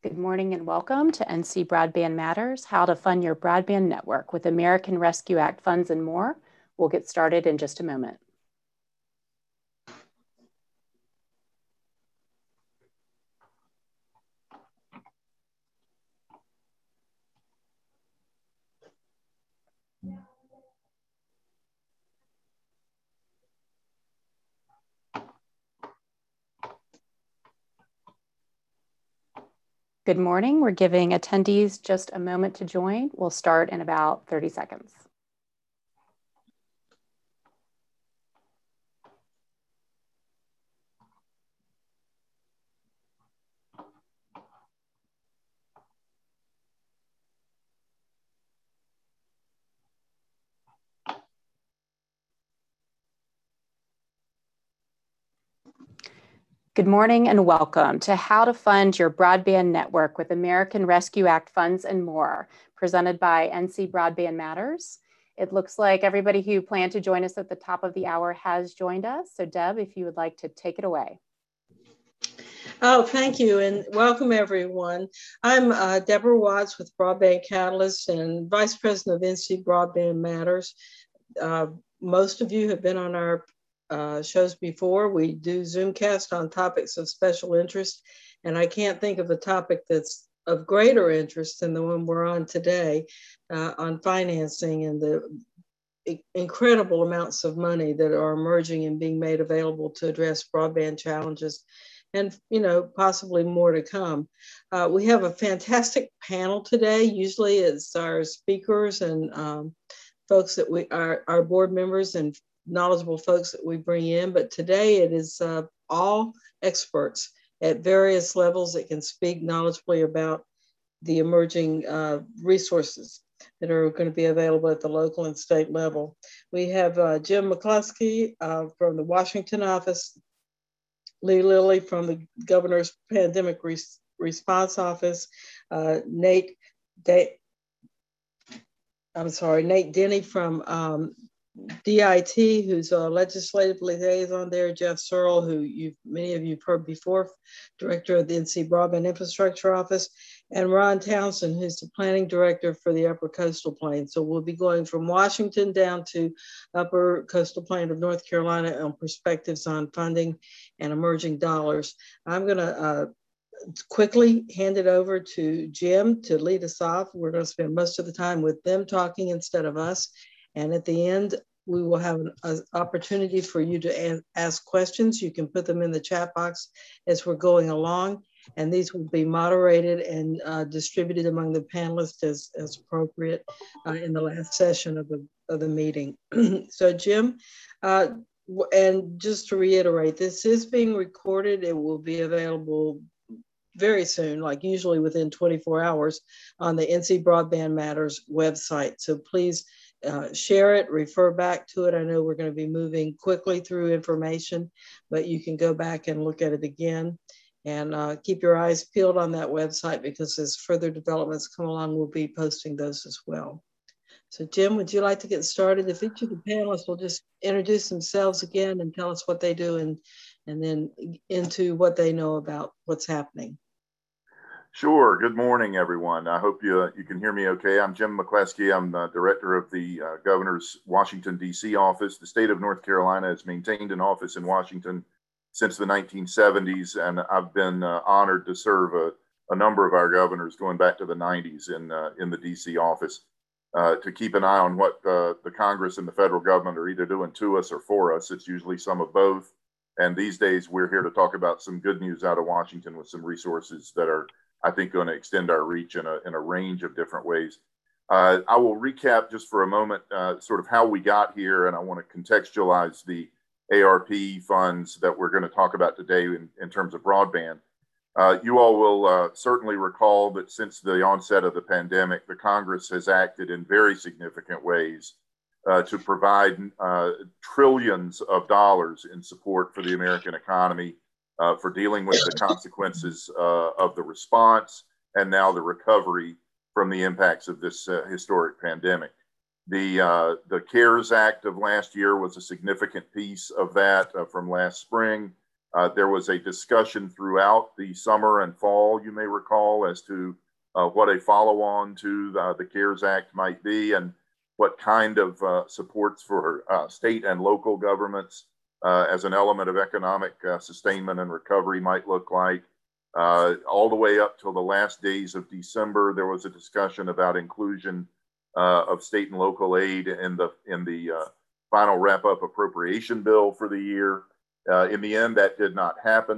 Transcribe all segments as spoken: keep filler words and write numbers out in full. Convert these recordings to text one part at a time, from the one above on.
Good morning and welcome to N C Broadband Matters, how to fund your broadband network with American Rescue Act funds and more. We'll get started in just a moment. Good morning. We're giving attendees just a moment to join. We'll start in about thirty seconds. Good morning and welcome to How to Fund Your Broadband Network with American Rescue Act funds and more, presented by N C Broadband Matters. It looks like everybody who planned to join us at the top of the hour has joined us. So Deb, if you would like to take it away. Oh, thank you, and welcome everyone. I'm uh, Deborah Watts with Broadband Catalyst and Vice President of N C Broadband Matters. Uh, most of you have been on our uh, shows before. We do Zoomcast on topics of special interest, and I can't think of a topic that's of greater interest than the one we're on today uh, on financing and the incredible amounts of money that are emerging and being made available to address broadband challenges, and you know, possibly more to come. Uh, we have a fantastic panel today. Usually it's our speakers and um, folks that we are, our board members and knowledgeable folks that we bring in, but today it is uh, all experts at various levels that can speak knowledgeably about the emerging uh, resources that are going to be available at the local and state level. We have uh, Jim McCluskey uh, from the Washington office, Lee Lilly from the Governor's Pandemic Res Response Office, uh, Nate, De I'm sorry, Nate Denny from um, D I T, who's a legislative liaison there, Jeff Searle, who you've, many of you have heard before, director of the N C Broadband Infrastructure Office, and Ron Townsend, who's the planning director for the Upper Coastal Plain. So we'll be going from Washington down to Upper Coastal Plain of North Carolina on perspectives on funding and emerging dollars. I'm gonna uh, quickly hand it over to Jim to lead us off. We're gonna spend most of the time with them talking instead of us. And at the end, we will have an, an opportunity for you to ask questions. You can put them in the chat box as we're going along, and these will be moderated and uh, distributed among the panelists as, as appropriate uh, in the last session of the, of the meeting. So Jim, uh, and just to reiterate, this is being recorded. It will be available very soon, like usually within twenty-four hours on the N C Broadband Matters website. So please Uh, share it, refer back to it. I know we're going to be moving quickly through information, but you can go back and look at it again, and uh, keep your eyes peeled on that website, because as further developments come along, we'll be posting those as well. So Jim, would you like to get started? If each of the panelists will just introduce themselves again and tell us what they do, and, and then into what they know about what's happening. Sure. Good morning, everyone. I hope you, uh, you can hear me okay. I'm Jim McCluskey. I'm the director of the uh, governor's Washington, D C office. The state of North Carolina has maintained an office in Washington since the nineteen seventies, and I've been uh, honored to serve a, a number of our governors going back to the nineties in, uh, in the D C office uh, to keep an eye on what uh, the Congress and the federal government are either doing to us or for us. It's usually some of both. And these days, we're here to talk about some good news out of Washington with some resources that are, I think, going to extend our reach in a, in a range of different ways. Uh, I will recap just for a moment uh, sort of how we got here, and I want to contextualize the A R P funds that we're going to talk about today in, in terms of broadband. Uh, you all will uh, certainly recall that since the onset of the pandemic, the Congress has acted in very significant ways uh, to provide uh, trillions of dollars in support for the American economy, Uh, for dealing with the consequences uh, of the response and now the recovery from the impacts of this uh, historic pandemic. The, uh, the CARES Act of last year was a significant piece of that uh, from last spring. Uh, there was a discussion throughout the summer and fall, you may recall, as to uh, what a follow-on to the, the CARES Act might be and what kind of uh, supports for uh, state and local governments uh, as an element of economic uh, sustainment and recovery might look like. Uh, all the way up till the last days of December, there was a discussion about inclusion uh, of state and local aid in the, in the uh, final wrap-up appropriation bill for the year. Uh, in the end, that did not happen.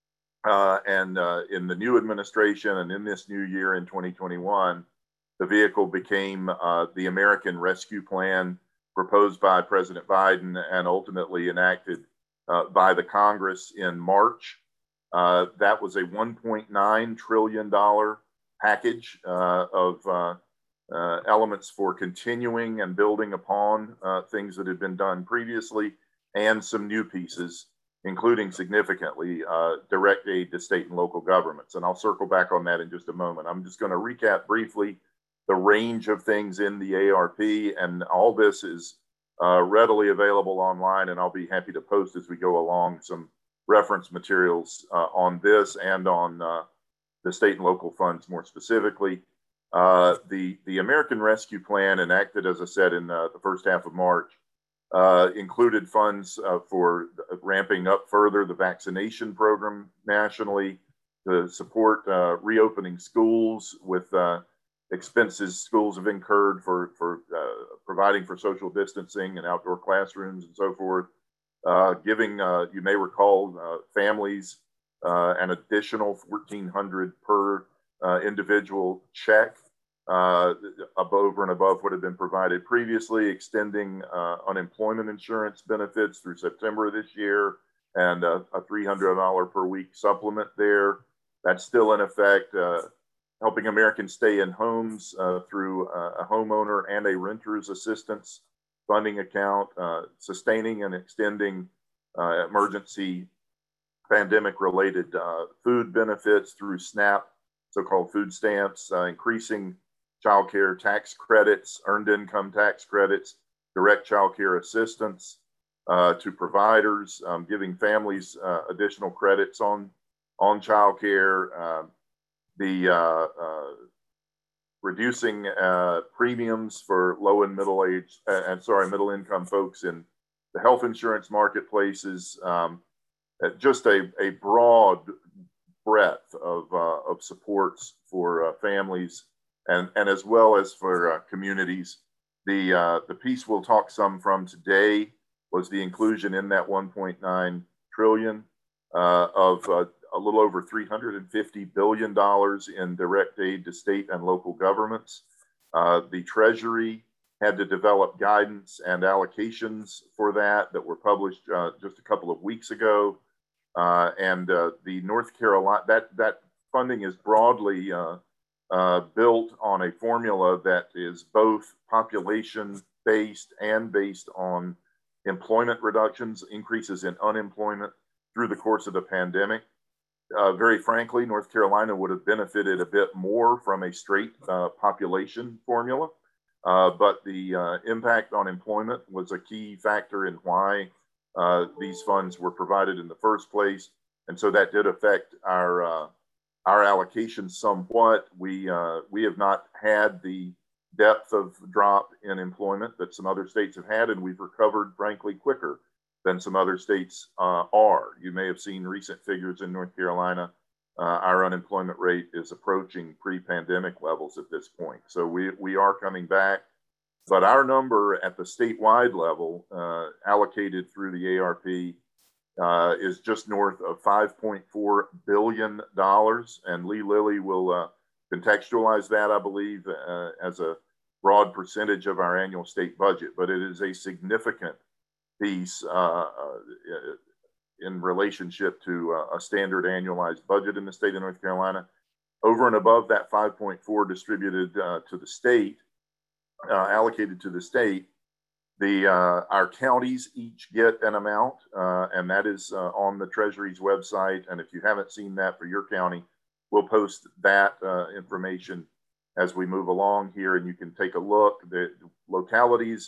Uh, and uh, in the new administration and in this new year in twenty twenty-one, the vehicle became uh, the American Rescue Plan proposed by President Biden and ultimately enacted uh, by the Congress in March. Uh, that was a one point nine trillion dollars package uh, of uh, uh, elements for continuing and building upon uh, things that had been done previously, and some new pieces, including significantly uh, direct aid to state and local governments. And I'll circle back on that in just a moment. I'm just going to recap briefly the range of things in the A R P, and all this is uh, readily available online, and I'll be happy to post as we go along some reference materials uh, on this and on uh, the state and local funds more specifically. Uh, the, the American Rescue Plan, enacted, as I said, in uh, the first half of March, Uh, included funds uh, for ramping up further the vaccination program nationally, to support uh, reopening schools with uh, expenses schools have incurred for, for uh, providing for social distancing and outdoor classrooms and so forth, uh, giving, uh, you may recall, uh, families uh, an additional fourteen hundred dollars per uh, individual check Uh, above and above what had been provided previously, extending uh, unemployment insurance benefits through September of this year, and uh, a three hundred dollars per week supplement there. That's still in effect, uh, helping Americans stay in homes uh, through uh, a homeowner and a renter's assistance funding account, uh, sustaining and extending uh, emergency pandemic-related uh, food benefits through SNAP, so-called food stamps, uh, increasing child care tax credits, earned income tax credits, direct child care assistance uh, to providers, um, giving families uh, additional credits on, on child care, uh, the uh, uh, reducing uh, premiums for low and middle age, uh, and sorry, middle income folks in the health insurance marketplaces, um, just a, a broad breadth of, uh, of supports for uh, families and, and as well as for uh, communities. The, uh, the piece we'll talk some from today was the inclusion in that one point nine trillion uh, of uh, a little over three hundred fifty billion dollars in direct aid to state and local governments. Uh, the Treasury had to develop guidance and allocations for that that were published uh, just a couple of weeks ago. Uh, and uh, the North Carolina, that, that funding is broadly uh, uh, built on a formula that is both population-based and based on employment reductions, increases in unemployment through the course of the pandemic. Uh, very frankly, North Carolina would have benefited a bit more from a straight uh, population formula, uh, but the uh, impact on employment was a key factor in why uh, these funds were provided in the first place. And so that did affect our, uh, our allocation somewhat. We, uh, we have not had the depth of drop in employment that some other states have had, and we've recovered, frankly, quicker than some other states uh, are. You may have seen recent figures in North Carolina. Uh, our unemployment rate is approaching pre-pandemic levels at this point. So we, we are coming back, but our number at the statewide level uh, allocated through the A R P uh, is just north of five point four billion dollars. And Lee Lilly will uh, contextualize that, I believe, uh, as a broad percentage of our annual state budget, but it is a significant piece uh, in relationship to uh, a standard annualized budget in the state of North Carolina. Over and above that five point four distributed uh, to the state, uh, allocated to the state, the uh, our counties each get an amount, uh, and that is uh, on the Treasury's website. And if you haven't seen that for your county, we'll post that uh, information as we move along here, and you can take a look. The localities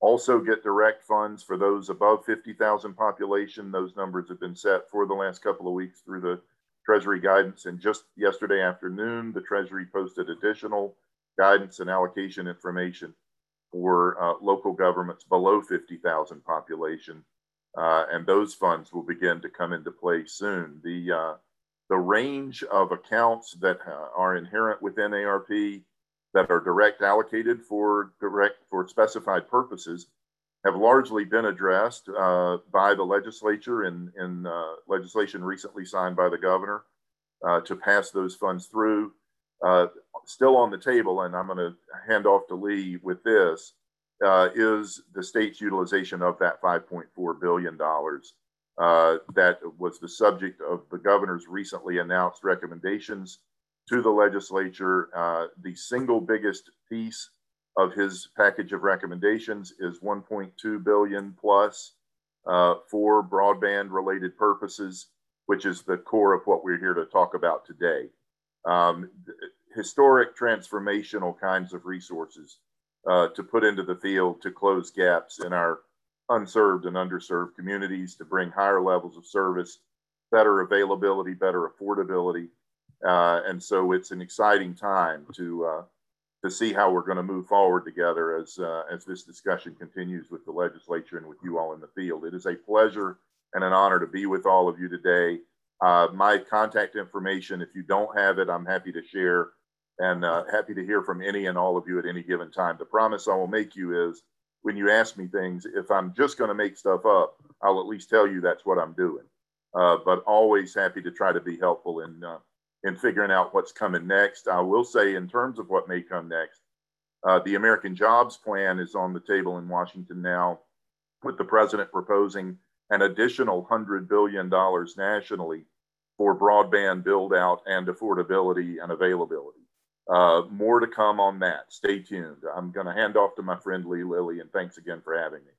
also get direct funds for those above fifty thousand population. Those numbers have been set for the last couple of weeks through the Treasury guidance. And just yesterday afternoon, the Treasury posted additional guidance and allocation information for uh, local governments below fifty thousand population. Uh, and those funds will begin to come into play soon. The, uh, the range of accounts that uh, are inherent within A R P that are direct allocated for direct for specified purposes have largely been addressed uh, by the legislature in, in uh, legislation recently signed by the governor uh, to pass those funds through. Uh, still on the table, and I'm going to hand off to Lee with this, uh, is the state's utilization of that five point four billion dollars uh, that was the subject of the governor's recently announced recommendations to the legislature. Uh, the single biggest piece of his package of recommendations is one point two billion dollars plus uh, for broadband related purposes, which is the core of what we're here to talk about today. Um, historic transformational kinds of resources uh, to put into the field to close gaps in our unserved and underserved communities, to bring higher levels of service, better availability, better affordability. Uh, and so it's an exciting time to uh, to see how we're going to move forward together as uh, as this discussion continues with the legislature and with you all in the field. It is a pleasure and an honor to be with all of you today. Uh, my contact information, if you don't have it, I'm happy to share, and uh, happy to hear from any and all of you at any given time. The promise I will make you is, when you ask me things, if I'm just going to make stuff up, I'll at least tell you that's what I'm doing. Uh, but always happy to try to be helpful in uh, in figuring out what's coming next. I will say, in terms of what may come next, uh, the American Jobs Plan is on the table in Washington now, with the president proposing an additional one hundred billion dollars nationally for broadband build out and affordability and availability. Uh, more to come on that. Stay tuned. I'm going to hand off to my friend Lee Lilly, and thanks again for having me.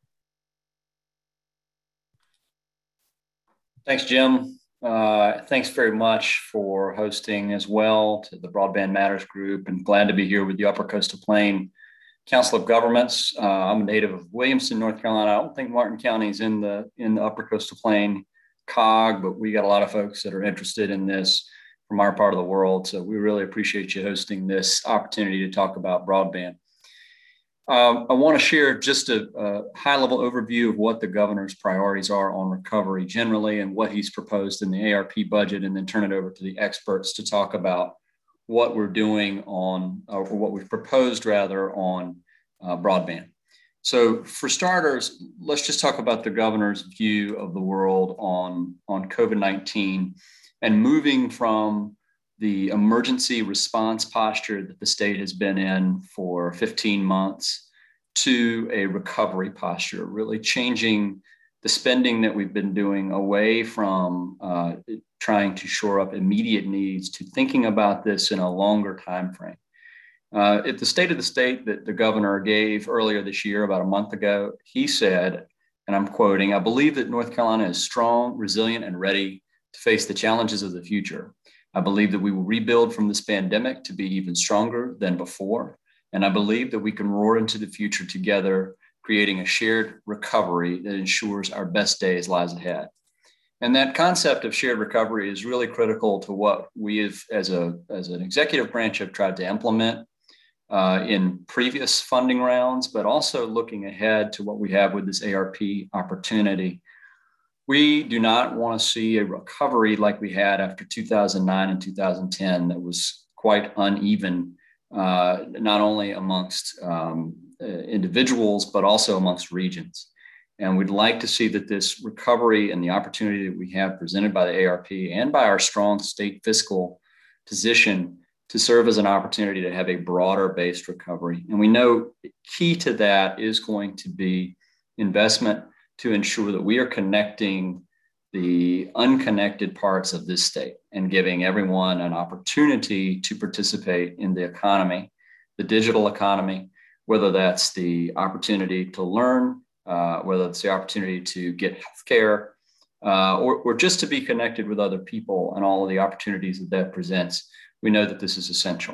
Thanks, Jim. Uh, thanks very much for hosting as well to the Broadband Matters group, and glad to be here with the Upper Coastal Plain Council of Governments. Uh, I'm a native of Williamson, North Carolina. I don't think Martin County is in the in the Upper Coastal Plain C O G, but we got a lot of folks that are interested in this from our part of the world. So we really appreciate you hosting this opportunity to talk about broadband. Um, I want to share just a, a high-level overview of what the governor's priorities are on recovery generally and what he's proposed in the A R P budget, and then turn it over to the experts to talk about what we're doing on, or what we've proposed rather, on uh, broadband. So for starters, let's just talk about the governor's view of the world on, on COVID nineteen and moving from the emergency response posture that the state has been in for fifteen months to a recovery posture, really changing the spending that we've been doing away from uh, trying to shore up immediate needs to thinking about this in a longer time frame. Uh, at the State of the State that the governor gave earlier this year, about a month ago, he said, and I'm quoting, "I believe that North Carolina is strong, resilient, and ready to face the challenges of the future. I believe that we will rebuild from this pandemic to be even stronger than before. And I believe that we can roar into the future together, creating a shared recovery that ensures our best days lies ahead." And that concept of shared recovery is really critical to what we have, as, a, as an executive branch, have tried to implement uh, in previous funding rounds, but also looking ahead to what we have with this A R P opportunity. We do not want to see a recovery like we had after two thousand nine and two thousand ten that was quite uneven, uh, not only amongst um, uh, individuals, but also amongst regions. And we'd like to see that this recovery and the opportunity that we have presented by the A R P and by our strong state fiscal position to serve as an opportunity to have a broader based recovery. And we know key to that is going to be investment to ensure that we are connecting the unconnected parts of this state and giving everyone an opportunity to participate in the economy, the digital economy, whether that's the opportunity to learn, uh, whether it's the opportunity to get healthcare, uh, or, or just to be connected with other people and all of the opportunities that that presents. We know that this is essential.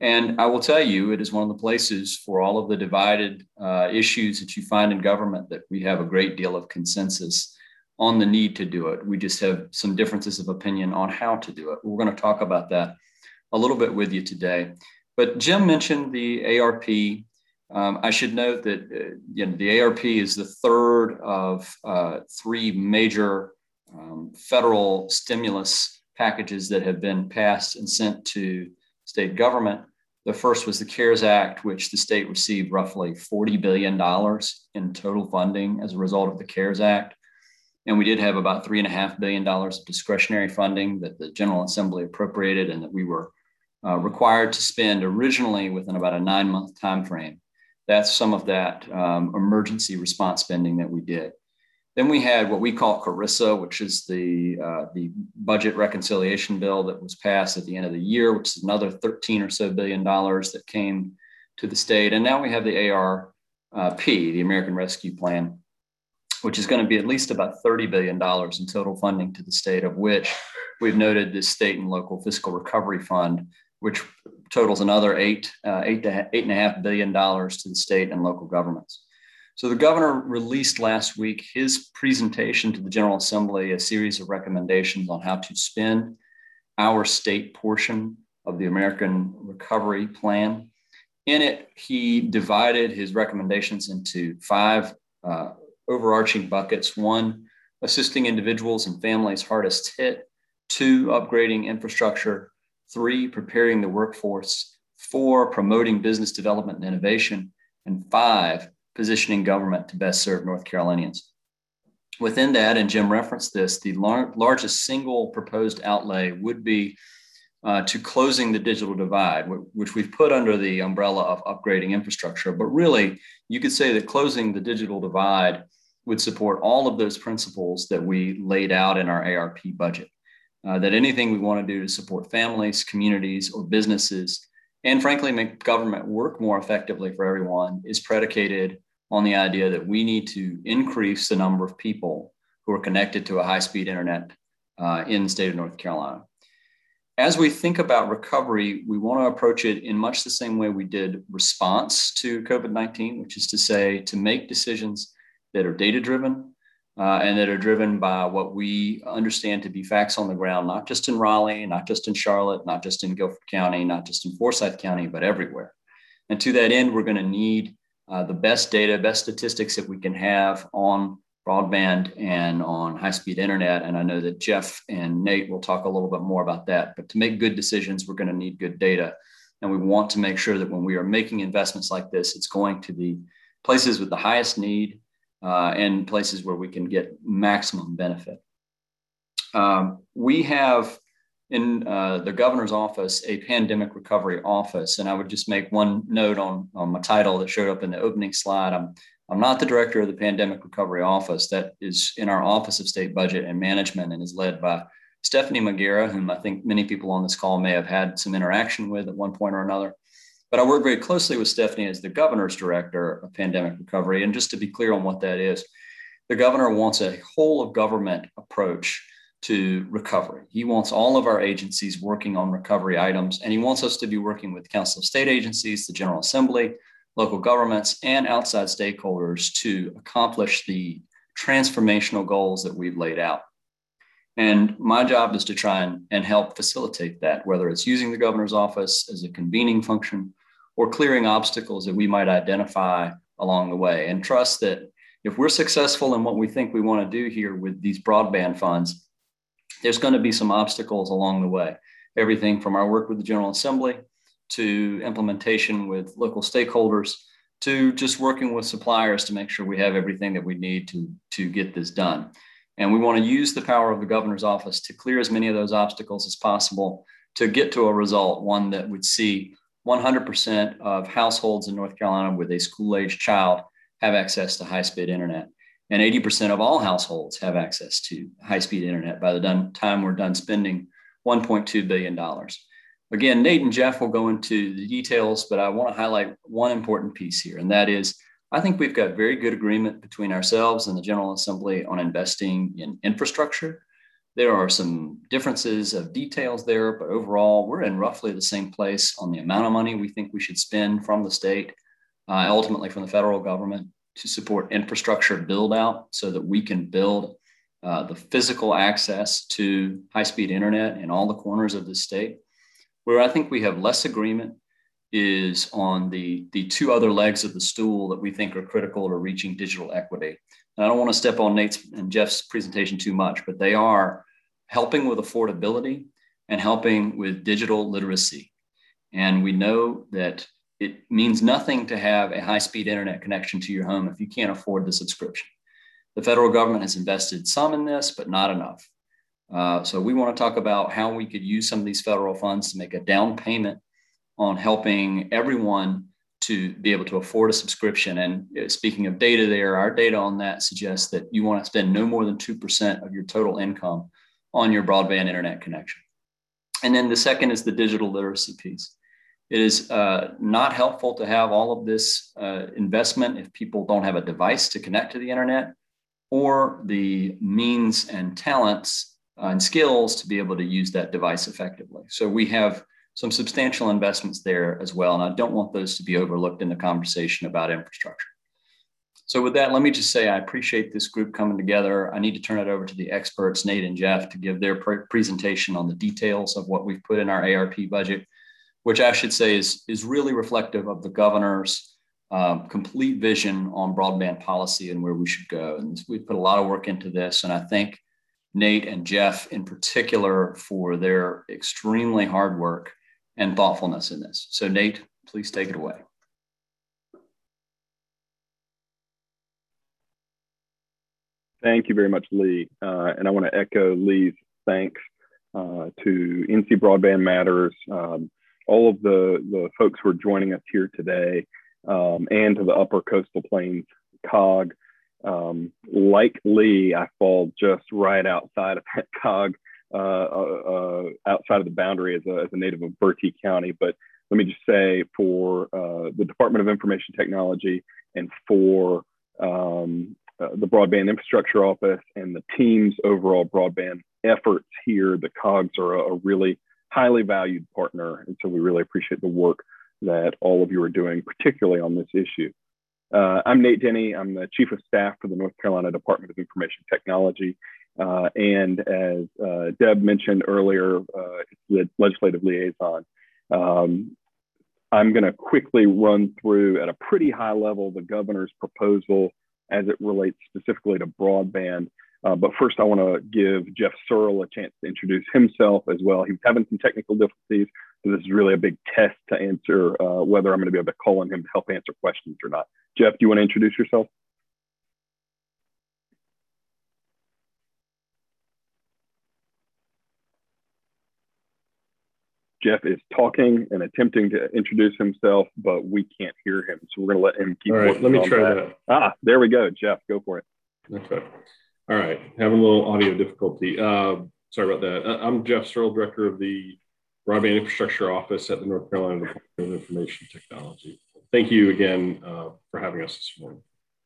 And I will tell you, it is one of the places for all of the divided uh, issues that you find in government that we have a great deal of consensus on the need to do it. We just have some differences of opinion on how to do it. We're going to talk about that a little bit with you today. But Jim mentioned the A R P. Um, I should note that uh, you know, the A R P is the third of uh, three major um, federal stimulus packages that have been passed and sent to state government. The first was the CARES Act, which the state received roughly forty billion dollars in total funding as a result of the CARES Act. And we did have about three and a half billion dollars of discretionary funding that the General Assembly appropriated and that we were uh, required to spend originally within about a nine month time frame. That's some of that um, emergency response spending that we did. Then we had what we call CARISA, which is the, uh, the budget reconciliation bill that was passed at the end of the year, which is another thirteen or so billion dollars that came to the state. And now we have the A R P, the American Rescue Plan, which is going to be at least about thirty billion dollars in total funding to the state, of which we've noted this state and local fiscal recovery fund, which totals another eight, uh, eight, to, eight and a half billion dollars to the state and local governments. So the governor released last week his presentation to the General Assembly, a series of recommendations on how to spend our state portion of the American Recovery Plan. In it, he divided his recommendations into five uh, overarching buckets. One, assisting individuals and families hardest hit. Two, upgrading infrastructure. Three, preparing the workforce. Four, promoting business development and innovation. And five, positioning government to best serve North Carolinians. Within that, and Jim referenced this, the lar- largest single proposed outlay would be uh, to closing the digital divide, w- which we've put under the umbrella of upgrading infrastructure. But really, you could say that closing the digital divide would support all of those principles that we laid out in our A R P budget. Uh, that anything we want to do to support families, communities, or businesses, and frankly, make government work more effectively for everyone is predicated on the idea that we need to increase the number of people who are connected to a high-speed internet uh, in the state of North Carolina. As we think about recovery, we want to approach it in much the same way we did response to COVID nineteen, which is to say, to make decisions that are data-driven, Uh, and that are driven by what we understand to be facts on the ground, not just in Raleigh, not just in Charlotte, not just in Guilford County, not just in Forsyth County, but everywhere. And to that end, we're going to need uh, the best data, best statistics that we can have on broadband and on high-speed internet. And I know that Jeff and Nate will talk a little bit more about that. But to make good decisions, we're going to need good data. And we want to make sure that when we are making investments like this, it's going to the places with the highest need, Uh, and places where we can get maximum benefit. Um, we have in uh, the governor's office a pandemic recovery office, and I would just make one note on, on my title that showed up in the opening slide. I'm, I'm not the director of the pandemic recovery office. That is in our Office of State Budget and Management and is led by Stephanie Magera, whom I think many people on this call may have had some interaction with at one point or another. But I work very closely with Stephanie as the governor's director of pandemic recovery. And just to be clear on what that is, the governor wants a whole of government approach to recovery. He wants all of our agencies working on recovery items, and he wants us to be working with the Council of State Agencies, the General Assembly, local governments, and outside stakeholders to accomplish the transformational goals that we've laid out. And my job is to try and, and help facilitate that, whether it's using the governor's office as a convening function or clearing obstacles that we might identify along the way. And trust that if we're successful in what we think we want to do here with these broadband funds, there's going to be some obstacles along the way. Everything from our work with the General Assembly to implementation with local stakeholders to just working with suppliers to make sure we have everything that we need to, to get this done. And we want to use the power of the governor's office to clear as many of those obstacles as possible to get to a result, one that would see one hundred percent of households in North Carolina with a school-aged child have access to high-speed internet. And eighty percent of all households have access to high-speed internet by the done, time we're done spending one point two billion dollars. Again, Nate and Jeff will go into the details, but I want to highlight one important piece here, and that is I think we've got very good agreement between ourselves and the General Assembly on investing in infrastructure. There are some differences of details there, but overall, we're in roughly the same place on the amount of money we think we should spend from the state, uh, ultimately from the federal government, to support infrastructure build out so that we can build uh, the physical access to high-speed internet in all the corners of the state. Where I think we have less agreement is on the, the two other legs of the stool that we think are critical to reaching digital equity. And I don't want to step on Nate's and Jeff's presentation too much, but they are helping with affordability and helping with digital literacy. And we know that it means nothing to have a high-speed internet connection to your home if you can't afford the subscription. The federal government has invested some in this, but not enough. Uh, so we want to talk about how we could use some of these federal funds to make a down payment on helping everyone to be able to afford a subscription. And speaking of data there, our data on that suggests that you want to spend no more than two percent of your total income on your broadband internet connection. And then the second is the digital literacy piece. It is uh, not helpful to have all of this uh, investment if people don't have a device to connect to the internet or the means and talents uh, and skills to be able to use that device effectively. So we have some substantial investments there as well. And I don't want those to be overlooked in the conversation about infrastructure. So with that, let me just say I appreciate this group coming together. I need to turn it over to the experts, Nate and Jeff, to give their pre- presentation on the details of what we've put in our A R P budget, which I should say is, is really reflective of the governor's um, complete vision on broadband policy and where we should go. And we've put a lot of work into this. And I thank Nate and Jeff in particular for their extremely hard work and thoughtfulness in this. So Nate, please take it away. Thank you very much, Lee. Uh, and I want to echo Lee's thanks uh, to N C Broadband Matters, um, all of the, the folks who are joining us here today, um, and to the Upper Coastal Plains C O G. Um, like Lee, I fall just right outside of that C O G, uh, uh, outside of the boundary as a, as a native of Bertie County. But let me just say for uh, the Department of Information Technology and for um, uh, the Broadband Infrastructure Office and the team's overall broadband efforts here, the C O Gs are a, a really highly valued partner. And so we really appreciate the work that all of you are doing, particularly on this issue. Uh, I'm Nate Denny. I'm the Chief of Staff for the North Carolina Department of Information Technology. Uh, and as uh, Deb mentioned earlier, uh, it's the legislative liaison. Um, I'm going to quickly run through at a pretty high level the governor's proposal as it relates specifically to broadband. Uh, but first, I want to give Jeff Searle a chance to introduce himself as well. He was having some technical difficulties, so this is really a big test to answer uh, whether I'm going to be able to call on him to help answer questions or not. Jeff, do you want to introduce yourself? Jeff is talking and attempting to introduce himself, but we can't hear him. So we're going to let him keep working. All right, let me try that. that. Ah, there we go. Jeff, go for it. Okay. All right. Having a little audio difficulty. Uh, sorry about that. I'm Jeff Searle, Director of the Broadband Infrastructure Office at the North Carolina Department of Information Technology. Thank you again uh, for having us this morning.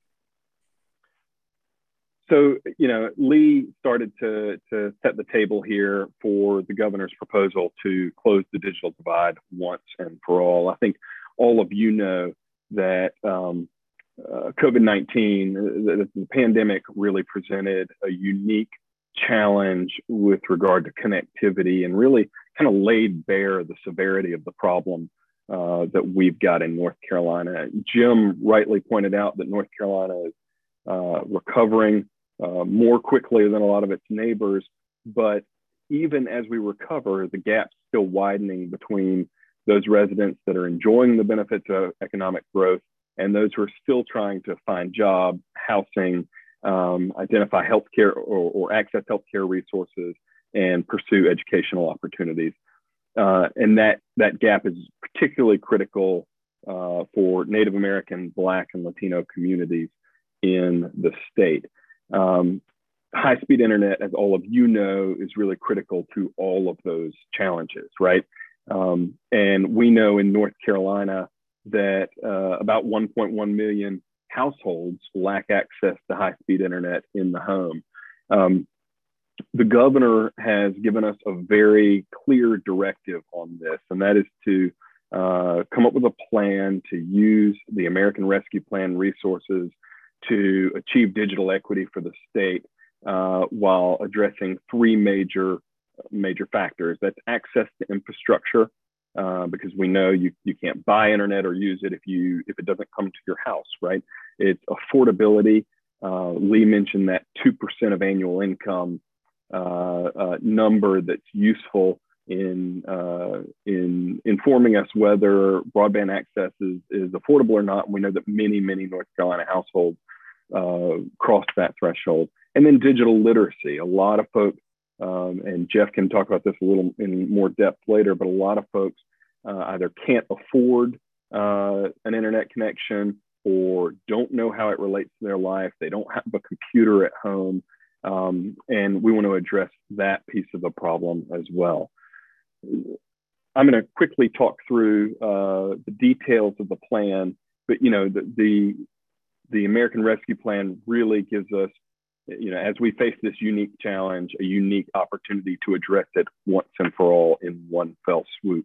So, you know, Lee started to, to set the table here for the governor's proposal to close the digital divide once and for all. I think all of you know that um, uh, COVID nineteen, the, the pandemic really presented a unique challenge with regard to connectivity and really kind of laid bare the severity of the problem uh, that we've got in North Carolina. Jim rightly pointed out that North Carolina is uh, recovering Uh, more quickly than a lot of its neighbors, but even as we recover, the gap's still widening between those residents that are enjoying the benefits of economic growth and those who are still trying to find jobs, housing, um, identify healthcare or, or access healthcare resources, and pursue educational opportunities. Uh, and that, that gap is particularly critical uh, for Native American, Black, and Latino communities in the state. Um, high-speed internet, as all of you know, is really critical to all of those challenges, right? Um, and we know in North Carolina that uh, about one point one million households lack access to high-speed internet in the home. Um, the governor has given us a very clear directive on this, and that is to uh, come up with a plan to use the American Rescue Plan resources to achieve digital equity for the state uh, while addressing three major major factors. That's access to infrastructure, uh, because we know you, you can't buy internet or use it if you if it doesn't come to your house, right? It's affordability. Uh, Lee mentioned that two percent of annual income uh, uh, number that's useful in uh, in informing us whether broadband access is, is affordable or not. And we know that many, many North Carolina households uh, cross that threshold. And then digital literacy. A lot of folks, um, and Jeff can talk about this a little in more depth later, but a lot of folks uh, either can't afford uh, an internet connection or don't know how it relates to their life. They don't have a computer at home. Um, and we want to address that piece of the problem as well. I'm going to quickly talk through uh, the details of the plan, but you know, the, the, the American Rescue Plan really gives us, you know, as we face this unique challenge, a unique opportunity to address it once and for all in one fell swoop.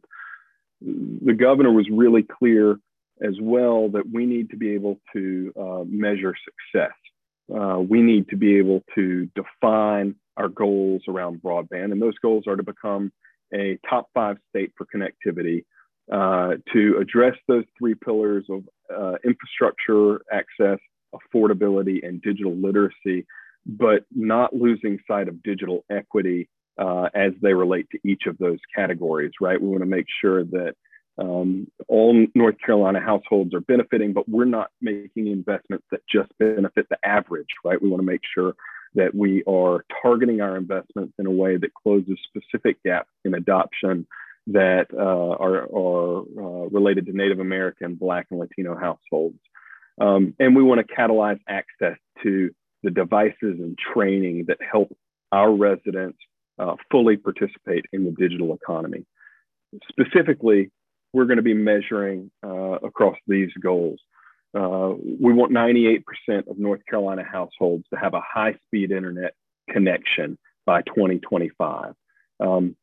The governor was really clear as well that we need to be able to uh, measure success. Uh, we need to be able to define our goals around broadband, and those goals are to become a top five state for connectivity, uh, to address those three pillars of uh, infrastructure, access, affordability, and digital literacy, but not losing sight of digital equity uh, as they relate to each of those categories, right? We want to make sure that um, all North Carolina households are benefiting, but we're not making investments that just benefit the average, right? We want to make sure that we are targeting our investments in a way that closes specific gaps in adoption that uh, are, are uh, related to Native American, Black, and Latino households. Um, and we want to catalyze access to the devices and training that help our residents uh, fully participate in the digital economy. Specifically, we're going to be measuring uh, across these goals. Uh, we want ninety-eight percent of North Carolina households to have a high-speed internet connection by twenty twenty-five. Um,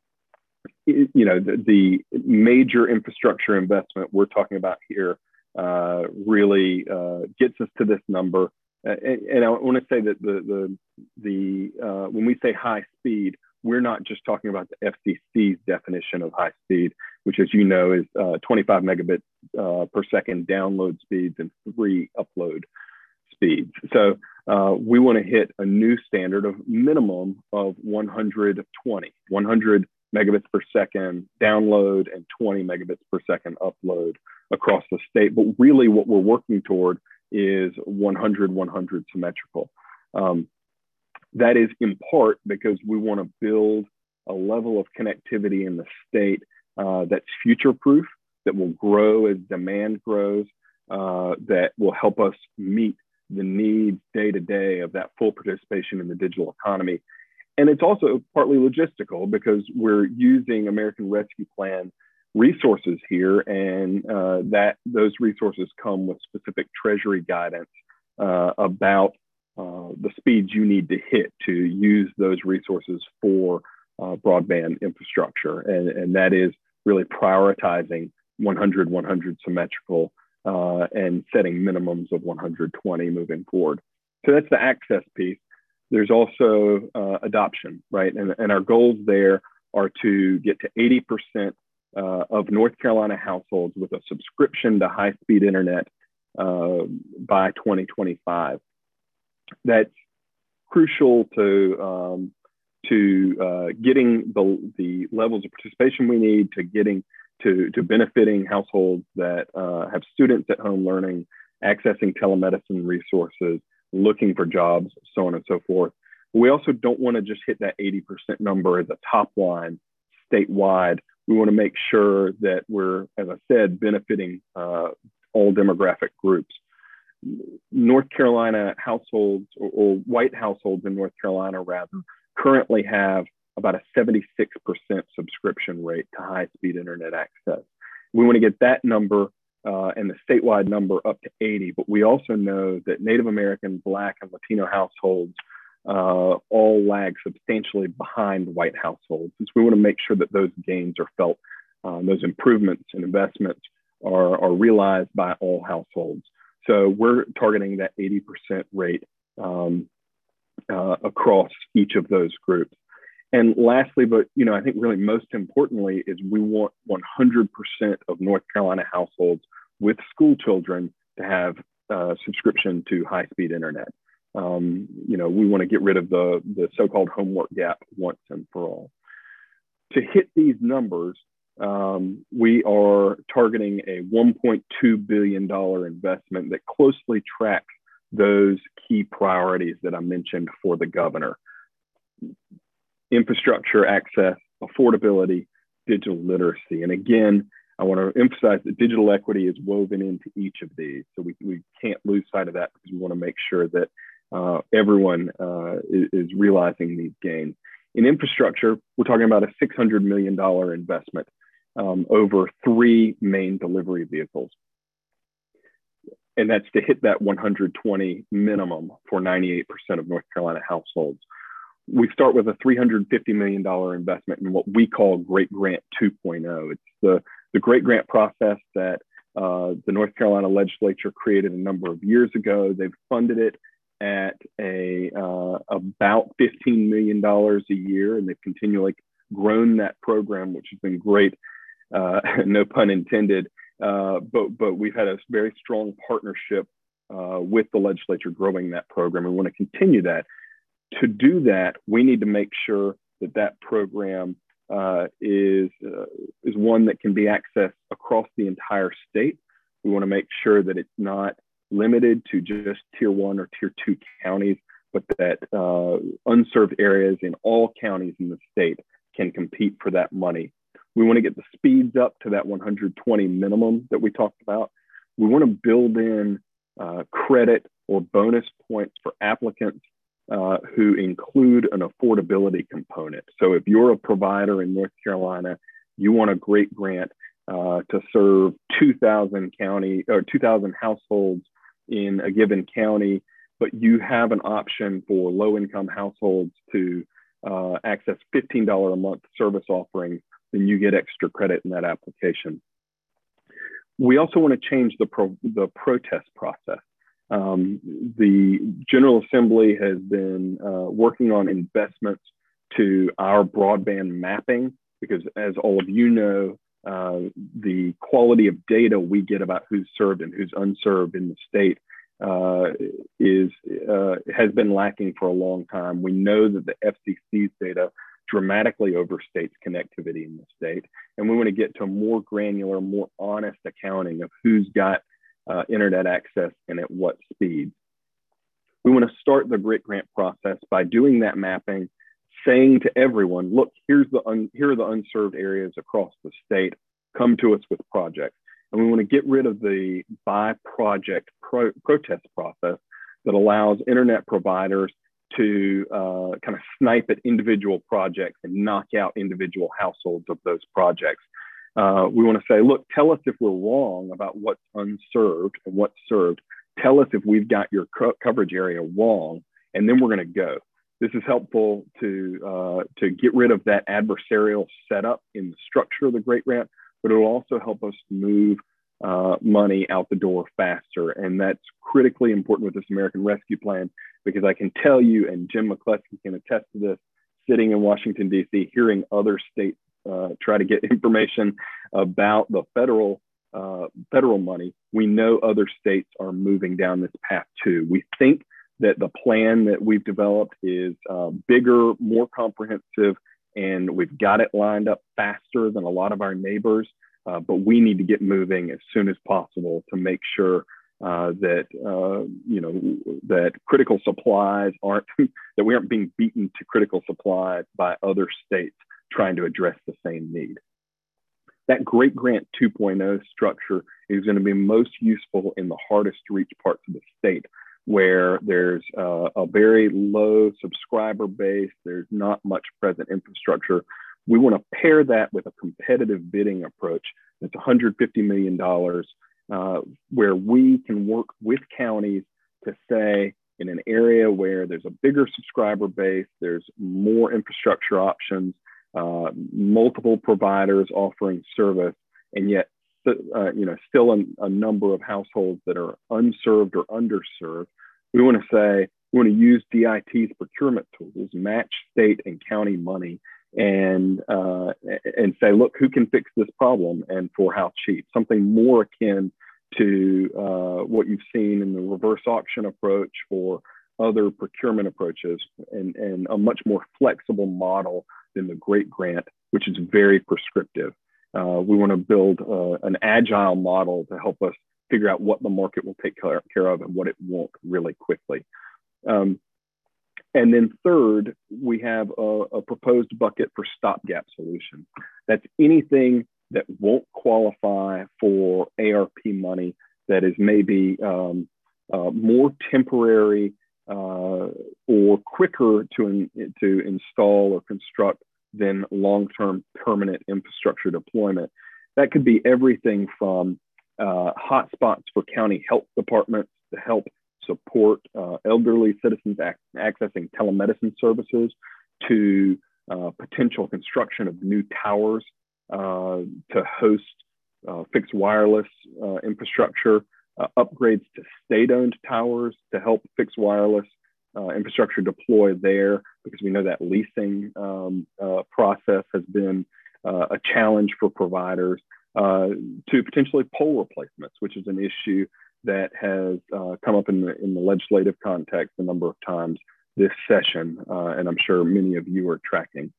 you know, the, the major infrastructure investment we're talking about here uh, really uh, gets us to this number. Uh, and, and I want to say that the, the, the uh, when we say high speed, we're not just talking about the F C C's definition of high speed, which, as you know, is uh, twenty-five megabits uh, per second download speeds and three upload speeds. So uh, we want to hit a new standard of minimum of one hundred twenty, one hundred megabits per second download and twenty megabits per second upload across the state. But really what we're working toward is one hundred, one hundred symmetrical. Um, that is in part because we want to build a level of connectivity in the state uh, that's future-proof, that will grow as demand grows, uh, that will help us meet the needs day-to-day of that full participation in the digital economy. And it's also partly logistical because we're using American Rescue Plan resources here, and uh, that those resources come with specific Treasury guidance uh, about uh, the speeds you need to hit to use those resources for uh, broadband infrastructure. And, and that is really prioritizing one hundred, one hundred symmetrical uh, and setting minimums of one hundred twenty moving forward. So that's the access piece. There's also uh, adoption, right? And, and our goals there are to get to eighty percent uh, of North Carolina households with a subscription to high-speed internet uh, by twenty twenty-five. That's crucial to, um, to uh, getting the, the levels of participation we need, to getting to, to benefiting households that uh, have students at home learning, accessing telemedicine resources, looking for jobs, so on and so forth. We also don't want to just hit that eighty percent number as a top line statewide. We want to make sure that we're, as I said, benefiting uh, all demographic groups. North Carolina households, or, or white households in North Carolina rather, currently have about a seventy-six percent subscription rate to high-speed internet access. We want to get that number Uh, and the statewide number up to eighty, but we also know that Native American, Black, and Latino households uh, all lag substantially behind white households. And so we want to make sure that those gains are felt, uh, those improvements and investments are, are realized by all households. So we're targeting that eighty percent rate um, uh, across each of those groups. And lastly, but you know, I think really most importantly is we want one hundred percent of North Carolina households with school children to have uh, subscription to high-speed internet. Um, you know, we want to get rid of the, the so-called homework gap once and for all. To hit these numbers, um, we are targeting a one point two billion dollars investment that closely tracks those key priorities that I mentioned for the governor: infrastructure, access, affordability, digital literacy. And again, I want to emphasize that digital equity is woven into each of these. So we, we can't lose sight of that, because we want to make sure that uh, everyone uh, is, is realizing these gains. In infrastructure, we're talking about a six hundred million dollars investment um, over three main delivery vehicles. And that's to hit that one hundred twenty minimum for ninety-eight percent of North Carolina households. We start with a three hundred fifty million dollars investment in what we call Great Grant two point oh. It's the, the Great Grant process that uh, the North Carolina legislature created a number of years ago. They've funded it at a uh, about fifteen million dollars a year, and they've continually grown that program, which has been great, uh, no pun intended. Uh, but, but we've had a very strong partnership uh, with the legislature growing that program, and we want to continue that. To do that, we need to make sure that that program uh, is, uh, is one that can be accessed across the entire state. We want to make sure that it's not limited to just tier one or tier two counties, but that uh, unserved areas in all counties in the state can compete for that money. We want to get the speeds up to that one hundred twenty minimum that we talked about. We want to build in uh, credit or bonus points for applicants uh, who include an affordability component. So if you're a provider in North Carolina, you want a great grant uh, to serve two thousand county or two thousand households in a given county, but you have an option for low-income households to uh, access fifteen dollars a month service offerings, then you get extra credit in that application. We also want to change the, pro, the protest process. Um, the General Assembly has been uh, working on investments to our broadband mapping, because as all of you know, uh, the quality of data we get about who's served and who's unserved in the state uh, is, uh, has been lacking for a long time. We know that the F C C's data dramatically overstates connectivity in the state. And we want to get to a more granular, more honest accounting of who's got uh, internet access and at what speed. We want to start the Great Grant process by doing that mapping, saying to everyone, look, here's the un here are the unserved areas across the state, come to us with projects. And we want to get rid of the by project pro protest process that allows internet providers to uh, kind of snipe at individual projects and knock out individual households of those projects. Uh, we want to say, look, tell us if we're wrong about what's unserved and what's served. Tell us if we've got your co coverage area wrong, and then we're going to go. This is helpful to, uh, to get rid of that adversarial setup in the structure of the Great Grant, but it will also help us move uh, money out the door faster. And that's critically important with this American Rescue Plan, because I can tell you, and Jim McCleskey can attest to this, sitting in Washington, D C, hearing other states uh, try to get information about the federal, uh, federal money, we know other states are moving down this path too. We think that the plan that we've developed is uh, bigger, more comprehensive, and we've got it lined up faster than a lot of our neighbors, uh, but we need to get moving as soon as possible to make sure uh, that, uh, you know, that critical supplies aren't, that we aren't being beaten to critical supplies by other states trying to address the same need. That Great Grant two point oh structure is going to be most useful in the hardest to reach parts of the state, where there's uh, a very low subscriber base, there's not much present infrastructure. We want to pair that with a competitive bidding approach that's one hundred fifty million dollars, uh, where we can work with counties to say, in an area where there's a bigger subscriber base, there's more infrastructure options, uh, multiple providers offering service, and yet uh, you know, still a, a number of households that are unserved or underserved. We want to say, we want to use D I T's procurement tools, match state and county money, and uh, and say, look, who can fix this problem and for how cheap? Something more akin to uh, what you've seen in the reverse auction approach or other procurement approaches, and, and a much more flexible model than the GREAT grant, which is very prescriptive. Uh, we want to build uh, an agile model to help us figure out what the market will take care, care of and what it won't really quickly. Um, and then third, we have a, a proposed bucket for stopgap solutions. That's anything that won't qualify for A R P money, that is maybe um, uh, more temporary uh, or quicker to, in, to install or construct than long-term permanent infrastructure deployment. That could be everything from uh, hotspots for county health departments to help support uh, elderly citizens ac accessing telemedicine services, to uh, potential construction of new towers uh, to host uh, fixed wireless uh, infrastructure, uh, upgrades to state-owned towers to help fixed wireless uh, infrastructure deploy there, because we know that leasing um, uh, process has been uh, a challenge for providers, uh, to potentially pole replacements, which is an issue that has uh, come up in the, in the legislative context a number of times this session, uh, and I'm sure many of you are tracking.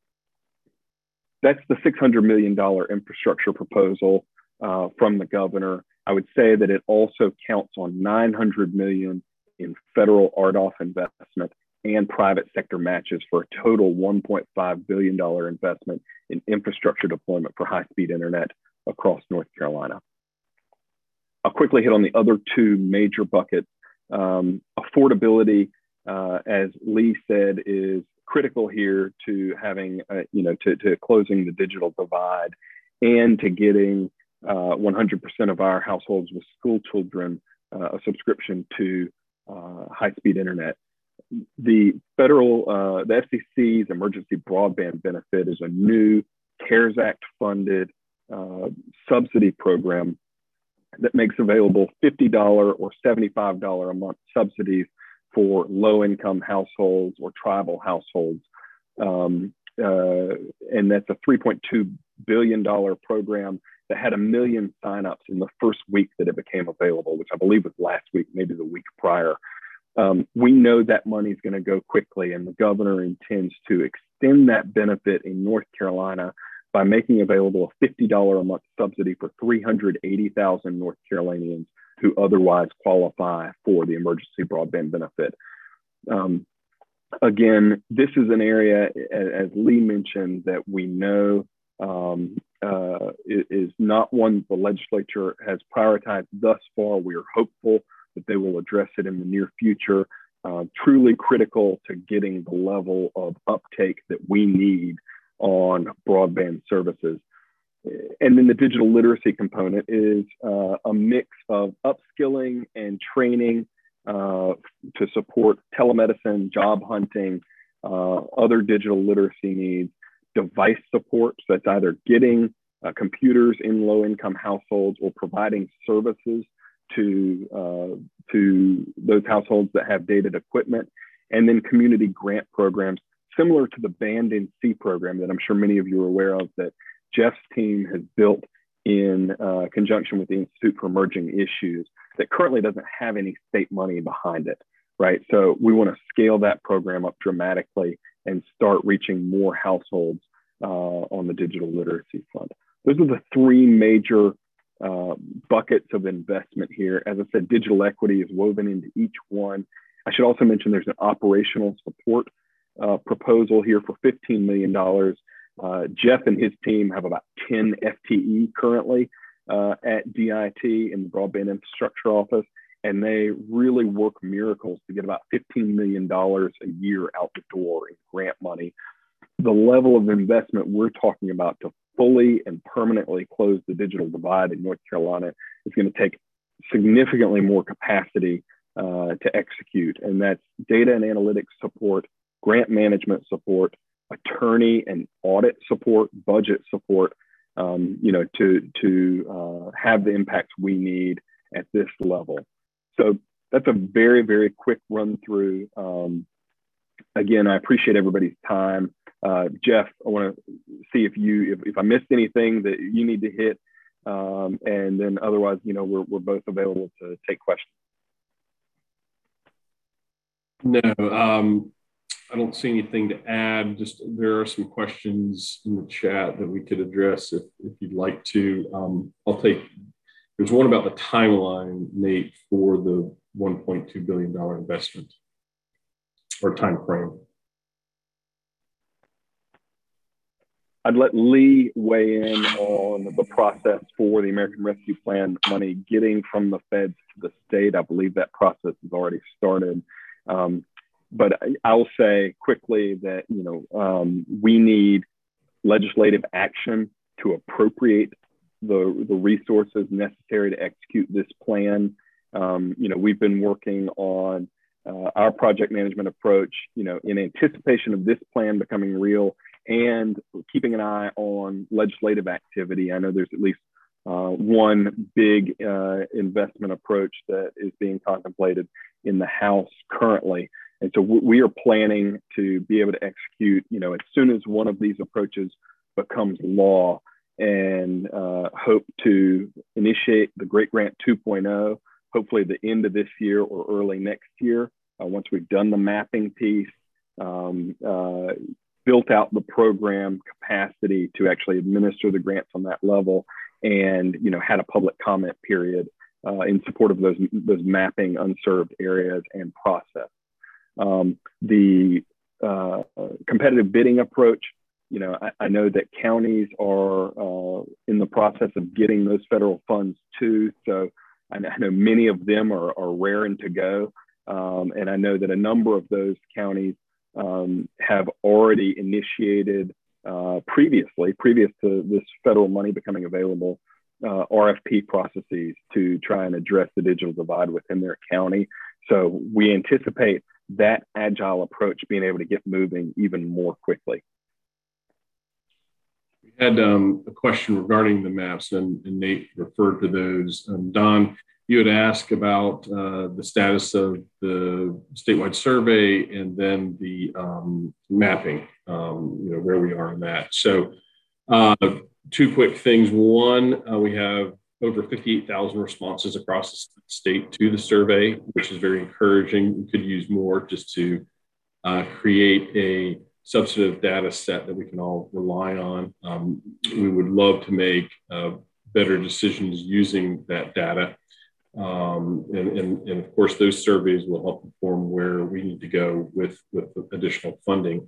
That's the six hundred million dollar infrastructure proposal uh, from the governor. I would say that it also counts on nine hundred million dollars in federal R D O F investment and private sector matches for a total one point five billion dollar investment in infrastructure deployment for high-speed internet across North Carolina. I'll quickly hit on the other two major buckets. Um, affordability, uh, as Lee said, is critical here to having, uh, you know, to, to closing the digital divide and to getting uh, one hundred percent of our households with school children uh, a subscription to uh, high-speed internet. The federal, uh, the F C C's emergency broadband benefit is a new CARES Act funded uh, subsidy program that makes available fifty dollars or seventy-five dollars a month subsidies for low-income households or tribal households. Um, uh, and that's a three point two billion dollar program that had a million signups in the first week that it became available, which I believe was last week, maybe the week prior. Um, we know that money is going to go quickly, and the governor intends to extend that benefit in North Carolina by making available a fifty dollars a month subsidy for three hundred eighty thousand North Carolinians who otherwise qualify for the emergency broadband benefit. Um, again, this is an area, as Lee mentioned, that we know um, uh, is not one the legislature has prioritized thus far. We are hopeful that they will address it in the near future. Uh, truly critical to getting the level of uptake that we need on broadband services. And then the digital literacy component is uh, a mix of upskilling and training uh, to support telemedicine, job hunting, uh, other digital literacy needs, device support. So that's either getting uh, computers in low-income households or providing services to, uh, to those households that have dated equipment, and then community grant programs similar to the Band in C program that I'm sure many of you are aware of, that Jeff's team has built in uh, conjunction with the Institute for Emerging Issues, that currently doesn't have any state money behind it, right? So we want to scale that program up dramatically and start reaching more households uh, on the digital literacy front. Those are the three major uh, buckets of investment here. As I said, digital equity is woven into each one. I should also mention there's an operational support Uh, proposal here for fifteen million dollars. Uh, Jeff and his team have about ten F T E currently uh, at D I T in the Broadband Infrastructure Office, and they really work miracles to get about fifteen million dollars a year out the door in grant money. The level of investment we're talking about to fully and permanently close the digital divide in North Carolina is going to take significantly more capacity uh, to execute, and that's data and analytics support, grant management support, attorney and audit support, budget support, um, you know, to, to uh, have the impacts we need at this level. So that's a very, very quick run through. Um, again, I appreciate everybody's time. Uh, Jeff, I want to see if you, if, if I missed anything that you need to hit, um, and then otherwise, you know, we're, we're both available to take questions. No, um, I don't see anything to add. Just there are some questions in the chat that we could address if, if you'd like to. Um, I'll take, there's one about the timeline, Nate, for the one point two billion dollars investment or time frame. I'd let Lee weigh in on the process for the American Rescue Plan money getting from the feds to the state. I believe that process has already started. Um, but I'll say quickly that, you know, um, we need legislative action to appropriate the, the resources necessary to execute this plan. Um, you know, we've been working on uh, our project management approach, you know, in anticipation of this plan becoming real and keeping an eye on legislative activity. I know there's at least uh, one big uh, investment approach that is being contemplated in the House currently. And so we are planning to be able to execute, you know, as soon as one of these approaches becomes law, and uh, hope to initiate the Great Grant two point oh, hopefully the end of this year or early next year, uh, once we've done the mapping piece, um, uh, built out the program capacity to actually administer the grants on that level, and, you know, had a public comment period uh, in support of those, those mapping unserved areas and process. Um, the uh, competitive bidding approach, you know, I, I know that counties are uh, in the process of getting those federal funds too. So I know many of them are, are raring to go. Um, and I know that a number of those counties um, have already initiated uh, previously, previous to this federal money becoming available, uh, R F P processes to try and address the digital divide within their county. So we anticipate that agile approach being able to get moving even more quickly. We had um, a question regarding the maps, and, and Nate referred to those. Um, Don, you had asked about uh, the status of the statewide survey and then the um, mapping, um, you know, where we are in that. So uh, two quick things. One, uh, we have over fifty-eight thousand responses across the state to the survey, which is very encouraging. We could use more just to uh, create a substantive data set that we can all rely on. Um, we would love to make uh, better decisions using that data. Um, and, and, and of course, those surveys will help inform where we need to go with, with additional funding.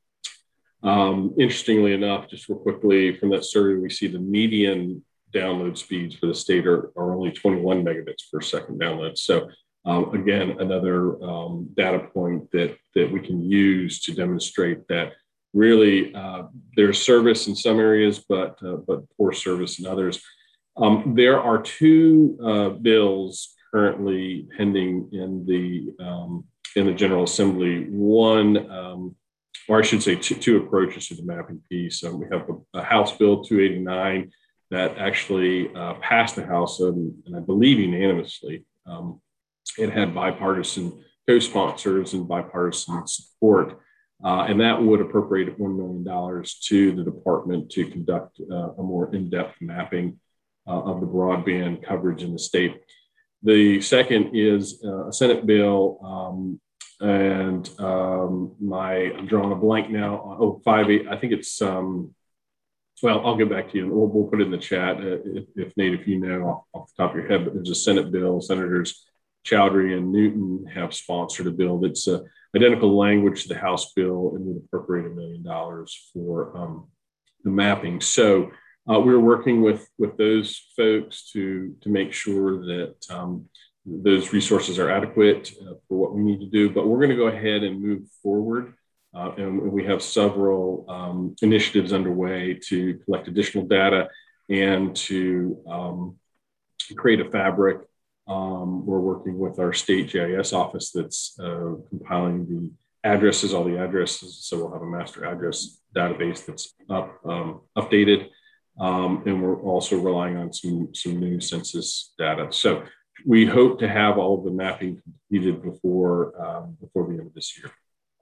Um, interestingly enough, just real quickly from that survey, we see the median download speeds for the state are, are only twenty-one megabits per second download. So um, again, another um, data point that, that we can use to demonstrate that really uh, there's service in some areas, but, uh, but poor service in others. Um, there are two uh, bills currently pending in the, um, in the General Assembly. One, um, or I should say two, two approaches to the mapping piece. Um, we have a, a House Bill two eighty-nine that actually uh, passed the House, um, and I believe unanimously. Um, it had bipartisan co-sponsors and bipartisan support, uh, and that would appropriate one million dollars to the department to conduct uh, a more in-depth mapping uh, of the broadband coverage in the state. The second is uh, a Senate bill, um, and um, my, I'm drawing a blank now, oh, five eight, I think it's, um, well, I'll get back to you. We'll, we'll put it in the chat uh, if, if Nate, if you know off, off the top of your head, but there's a Senate bill. Senators Chowdhury and Newton have sponsored a bill that's uh, identical language to the House bill and would appropriate a million dollars for um, the mapping. So uh, we're working with, with those folks to, to make sure that um, those resources are adequate uh, for what we need to do, but we're going to go ahead and move forward. Uh, and we have several um, initiatives underway to collect additional data and to um, create a fabric Um, we're working with our state G I S office that's uh, compiling the addresses, all the addresses. So we'll have a master address database that's up, um, updated. Um, and we're also relying on some, some new census data. So we hope to have all of the mapping completed before, um, before the end of this year.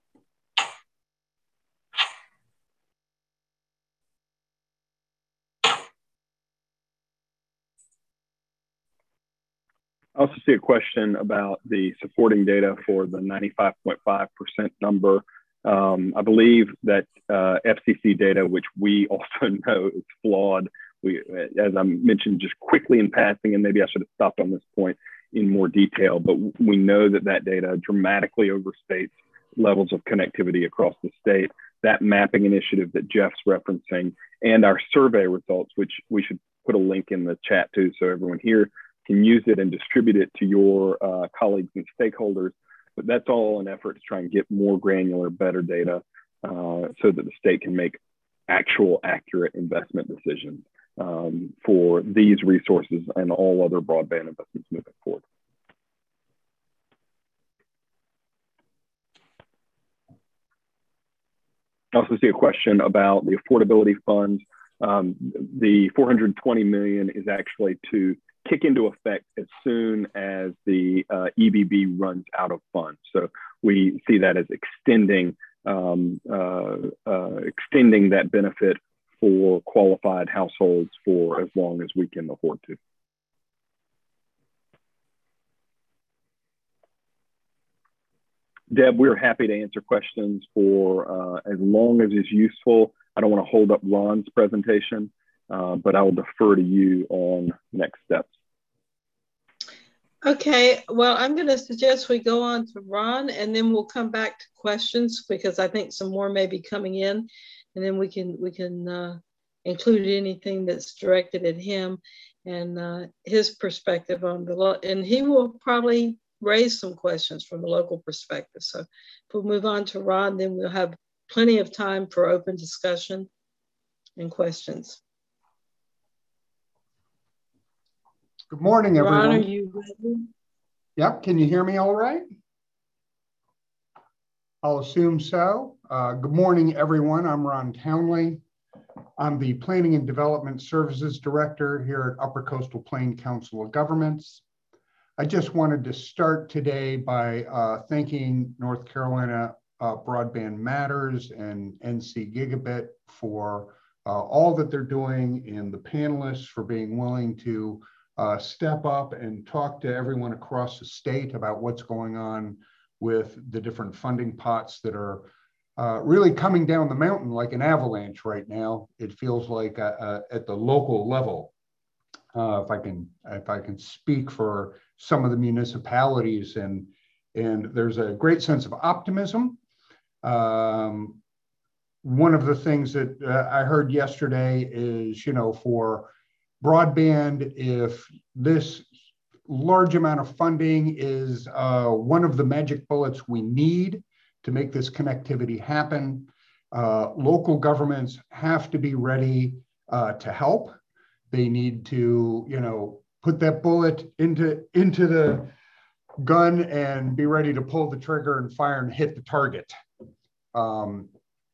I also see a question about the supporting data for the ninety-five point five percent number. Um, I believe that uh, F C C data, which we also know is flawed, we, as I mentioned just quickly in passing, and maybe I should have stopped on this point in more detail, but we know that that data dramatically overstates levels of connectivity across the state. That mapping initiative that Jeff's referencing and our survey results, which we should put a link in the chat to so everyone here can use it and distribute it to your uh, colleagues and stakeholders. But that's all an effort to try and get more granular, better data uh, so that the state can make actual accurate investment decisions um, for these resources and all other broadband investments moving forward. I also see a question about the affordability funds. Um, the four hundred twenty million is actually to kick into effect as soon as the uh, E B B runs out of funds. So we see that as extending, um, uh, uh, extending that benefit for qualified households for as long as we can afford to. Deb, we're happy to answer questions for uh, as long as is useful. I don't want to hold up Ron's presentation, uh, but I will defer to you on next steps. Okay, well, I'm going to suggest we go on to Ron, and then we'll come back to questions because I think some more may be coming in, and then we can we can uh, include anything that's directed at him and uh, his perspective on the law, and he will probably raise some questions from the local perspective. So if we'll move on to Ron, then we'll have plenty of time for open discussion and questions. Good morning, everyone. Ron, are you ready? Yep, can you hear me all right? I'll assume so. Uh, good morning, everyone. I'm Ron Townley. I'm the Planning and Development Services Director here at Upper Coastal Plain Council of Governments. I just wanted to start today by uh, thanking North Carolina uh, Broadband Matters and N C Gigabit for uh, all that they're doing, and the panelists for being willing to uh, step up and talk to everyone across the state about what's going on with the different funding pots that are uh, really coming down the mountain like an avalanche right now. It feels like uh, uh, at the local level. Uh, if I can, if I can speak for some of the municipalities, and and there's a great sense of optimism. Um, one of the things that uh, I heard yesterday is, you know, for broadband, if this large amount of funding is uh, one of the magic bullets we need to make this connectivity happen, uh, local governments have to be ready uh, to help. They need to, you know, put that bullet into, into the gun and be ready to pull the trigger and fire and hit the target. Um,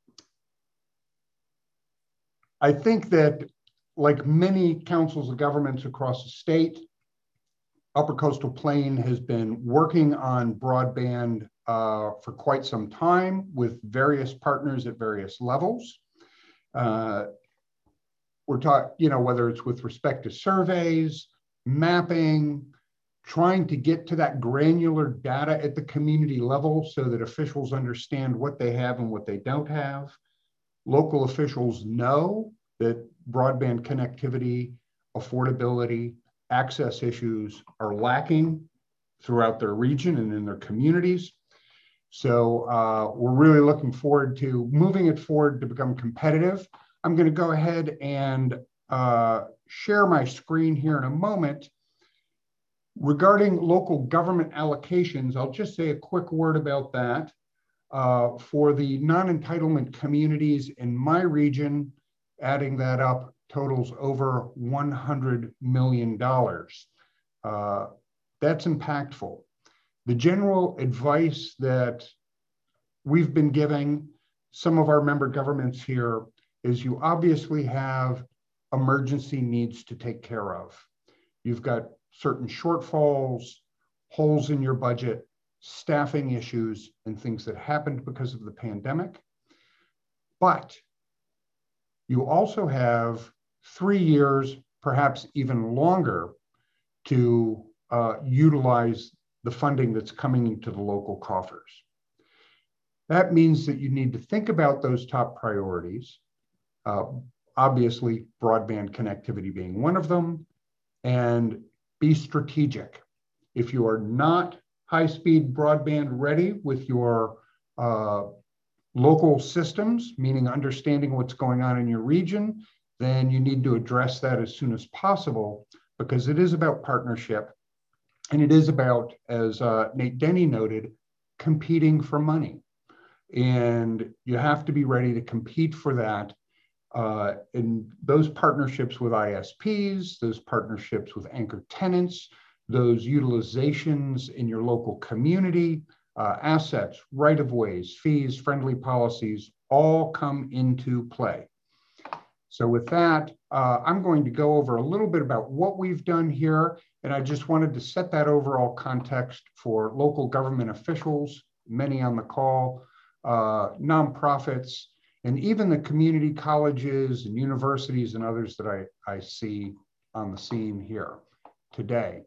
I think that, like many councils of governments across the state, Upper Coastal Plain has been working on broadband uh, for quite some time with various partners at various levels. Uh, We're talking, you know, whether it's with respect to surveys, mapping, trying to get to that granular data at the community level so that officials understand what they have and what they don't have. Local officials know that broadband connectivity, affordability, access issues are lacking throughout their region and in their communities. So uh, we're really looking forward to moving it forward to become competitive. I'm going to go ahead and uh, share my screen here in a moment. Regarding local government allocations, I'll just say a quick word about that. Uh, for the non-entitlement communities in my region, adding that up totals over one hundred million dollars. Uh, That's impactful. The general advice that we've been giving some of our member governments here is you obviously have emergency needs to take care of. You've got certain shortfalls, holes in your budget, staffing issues, and things that happened because of the pandemic. But you also have three years, perhaps even longer, to uh, utilize the funding that's coming into the local coffers. That means that you need to think about those top priorities, uh, obviously broadband connectivity being one of them, and be strategic. If you are not high-speed broadband ready with your uh, local systems, meaning understanding what's going on in your region, then you need to address that as soon as possible, because it is about partnership. And it is about, as uh, Nate Denny noted, competing for money. And you have to be ready to compete for that. Uh, in those partnerships with I S Ps, those partnerships with anchor tenants, those utilizations in your local community, uh, assets, right-of-ways, fees, friendly policies, all come into play. So with that, uh, I'm going to go over a little bit about what we've done here. And I just wanted to set that overall context for local government officials, many on the call, uh, nonprofits, and even the community colleges and universities and others that I, I see on the scene here today.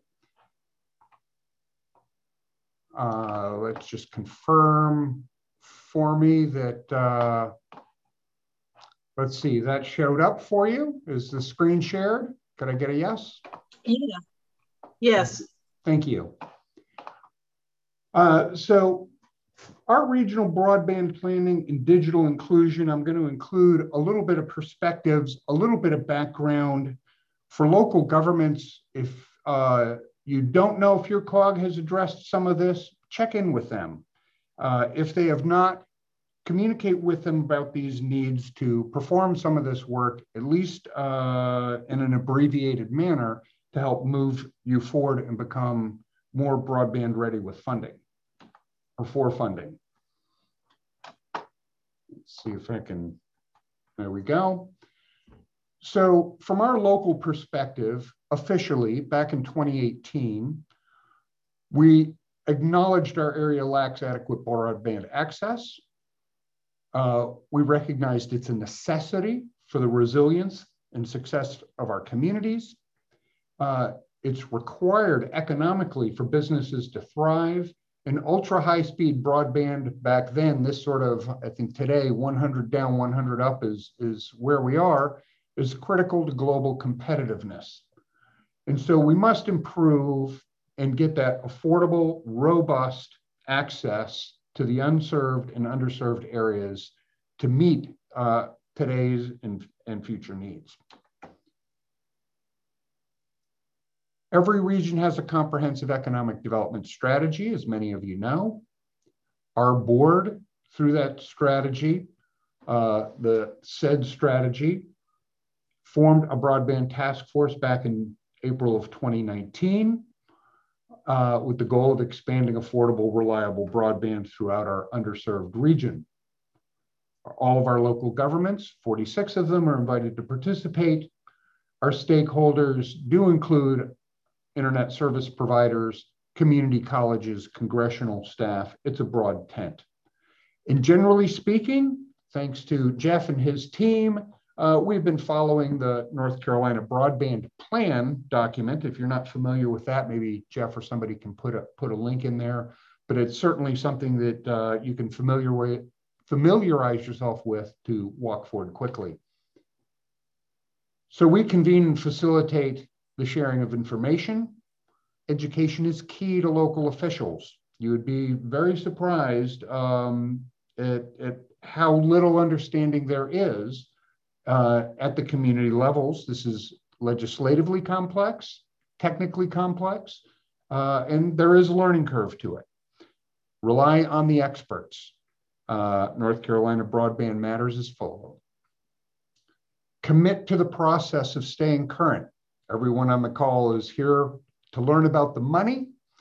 Uh, let's just confirm for me that, uh, let's see, that showed up for you. Is the screen shared? Could I get a yes? Yeah. Yes. Thank you. Uh, so our regional broadband planning and digital inclusion, I'm going to include a little bit of perspectives, a little bit of background for local governments. If uh, you don't know if your C O G has addressed some of this, check in with them. Uh, if they have not, communicate with them about these needs to perform some of this work, at least uh, in an abbreviated manner, to help move you forward and become more broadband ready with funding or for funding. Let's see if I can, there we go. So from our local perspective, officially back in twenty eighteen, we acknowledged our area lacks adequate broadband access. Uh, we recognized it's a necessity for the resilience and success of our communities. Uh, it's required economically for businesses to thrive, and ultra high speed broadband back then, this sort of, I think today, one hundred down, one hundred up is, is where we are, is critical to global competitiveness. And so we must improve and get that affordable, robust access to the unserved and underserved areas to meet uh, today's and, and future needs. Every region has a comprehensive economic development strategy, as many of you know. Our board, through that strategy, uh, the said strategy, formed a broadband task force back in April of twenty nineteen uh, with the goal of expanding affordable, reliable broadband throughout our underserved region. All of our local governments, forty-six of them, are invited to participate. Our stakeholders do include internet service providers, community colleges, congressional staff. It's a broad tent. And generally speaking, thanks to Jeff and his team, uh, we've been following the North Carolina Broadband Plan document. If you're not familiar with that, maybe Jeff or somebody can put a, put a link in there, but it's certainly something that uh, you can familiar with, familiarize yourself with to walk forward quickly. So we convene and facilitate the sharing of information. Education is key to local officials. You would be very surprised um, at, at how little understanding there is uh, at the community levels. This is legislatively complex, technically complex, uh, and there is a learning curve to it. Rely on the experts. Uh, North Carolina Broadband Matters is full of them. Commit to the process of staying current. Everyone on the call is here to learn about the money,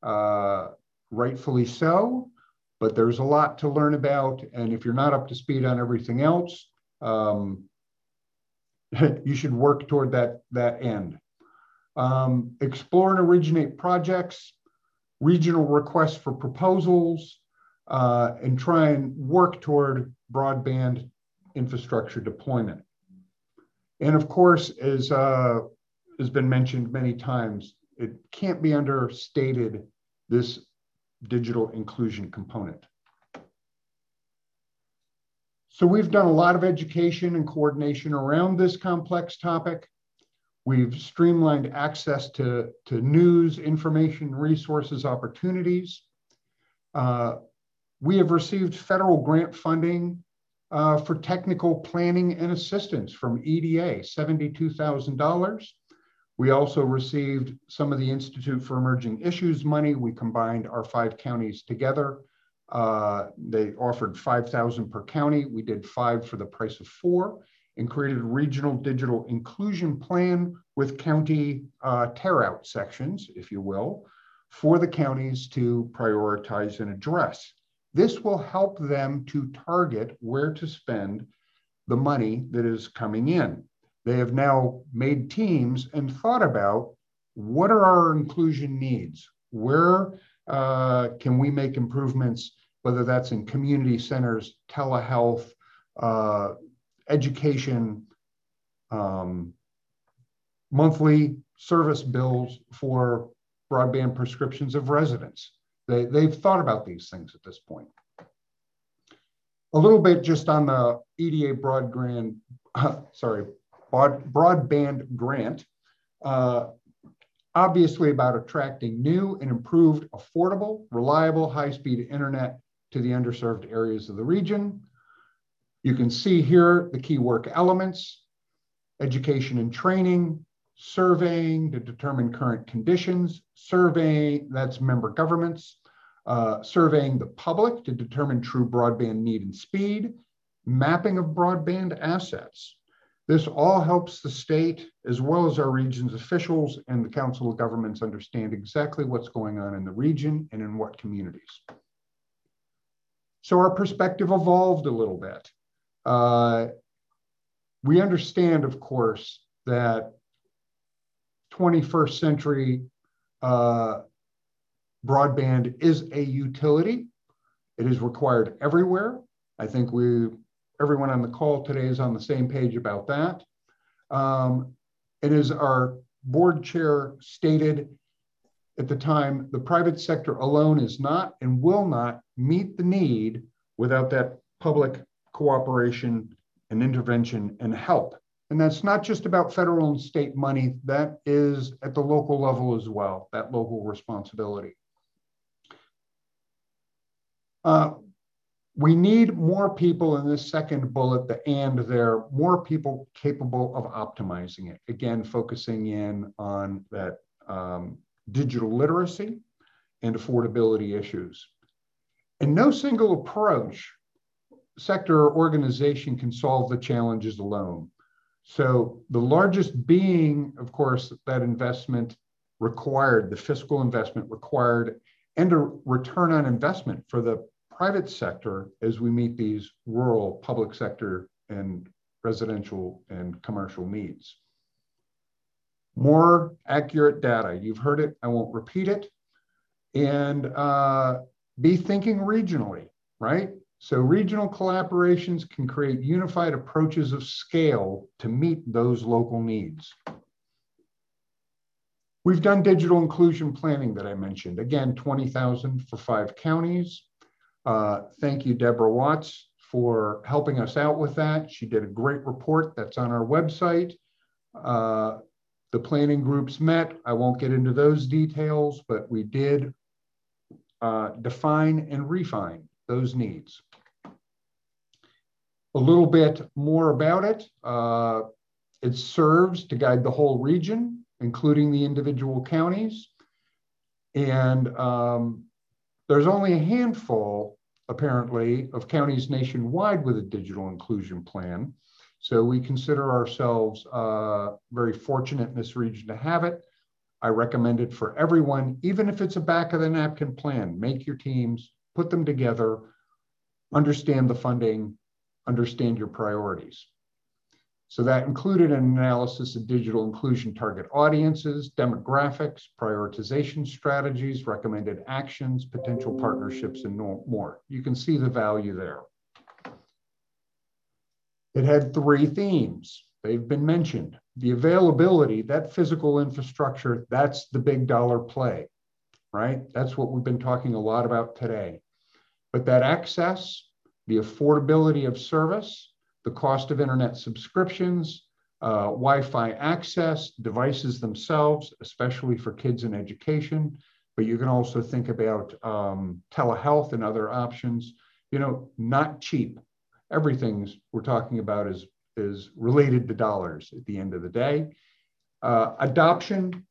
uh, rightfully so, but there's a lot to learn about. And if you're not up to speed on everything else, um, you should work toward that, that end. Um, explore and originate projects, regional requests for proposals, uh, and try and work toward broadband infrastructure deployment. And of course, as uh, has been mentioned many times, it can't be understated, this digital inclusion component. So we've done a lot of education and coordination around this complex topic. We've streamlined access to, to news, information, resources, opportunities. Uh, we have received federal grant funding uh, for technical planning and assistance from E D A, seventy-two thousand dollars. We also received some of the Institute for Emerging Issues money. We combined our five counties together. Uh, they offered five thousand dollars per county. We did five for the price of four, and created a regional digital inclusion plan with county uh, tear-out sections, if you will, for the counties to prioritize and address. This will help them to target where to spend the money that is coming in. They have now made teams and thought about what are our inclusion needs? Where uh, can we make improvements, whether that's in community centers, telehealth, uh, education, um, monthly service bills for broadband prescriptions of residents. They, they've thought about these things at this point. A little bit just on the E D A broad grant, uh, sorry, broad, broadband grant, uh, obviously about attracting new and improved, affordable, reliable, high-speed internet to the underserved areas of the region. You can see here the key work elements: education and training, surveying to determine current conditions, surveying, that's member governments, uh, surveying the public to determine true broadband need and speed, mapping of broadband assets. This all helps the state as well as our region's officials and the Council of Governments understand exactly what's going on in the region and in what communities. So our perspective evolved a little bit. Uh, we understand, of course, that twenty-first century uh, broadband is a utility. It is required everywhere. I think we, everyone on the call today is on the same page about that. Um, and as our board chair stated at the time, the private sector alone is not and will not meet the need without that public cooperation and intervention and help. And that's not just about federal and state money, that is at the local level as well, that local responsibility. Uh, we need more people in this second bullet, the and there, more people capable of optimizing it. Again, focusing in on that um, digital literacy and affordability issues. And no single approach, sector or organization can solve the challenges alone. So the largest being, of course, that investment required, the fiscal investment required, and a return on investment for the private sector as we meet these rural public sector and residential and commercial needs. More accurate data. You've heard it, I won't repeat it. And uh, be thinking regionally, right? So regional collaborations can create unified approaches of scale to meet those local needs. We've done digital inclusion planning that I mentioned. Again, twenty thousand for five counties. Uh, thank you, Deborah Watts, for helping us out with that. She did a great report that's on our website. Uh, the planning groups met. I won't get into those details, but we did uh, define and refine those needs. A little bit more about it. Uh, it serves to guide the whole region, including the individual counties. And um, there's only a handful, apparently, of counties nationwide with a digital inclusion plan. So we consider ourselves uh, very fortunate in this region to have it. I recommend it for everyone, even if it's a back of the napkin plan. Make your teams, put them together, understand the funding, understand your priorities. So that included an analysis of digital inclusion target audiences, demographics, prioritization strategies, recommended actions, potential partnerships, and more. You can see the value there. It had three themes. They've been mentioned. The availability, that physical infrastructure, that's the big dollar play, right? That's what we've been talking a lot about today. But that access, the affordability of service, the cost of internet subscriptions, uh, Wi-Fi access, devices themselves, especially for kids in education. But you can also think about um, telehealth and other options. You know, not cheap. Everything's we're talking about is, is related to dollars at the end of the day. Uh, adoption,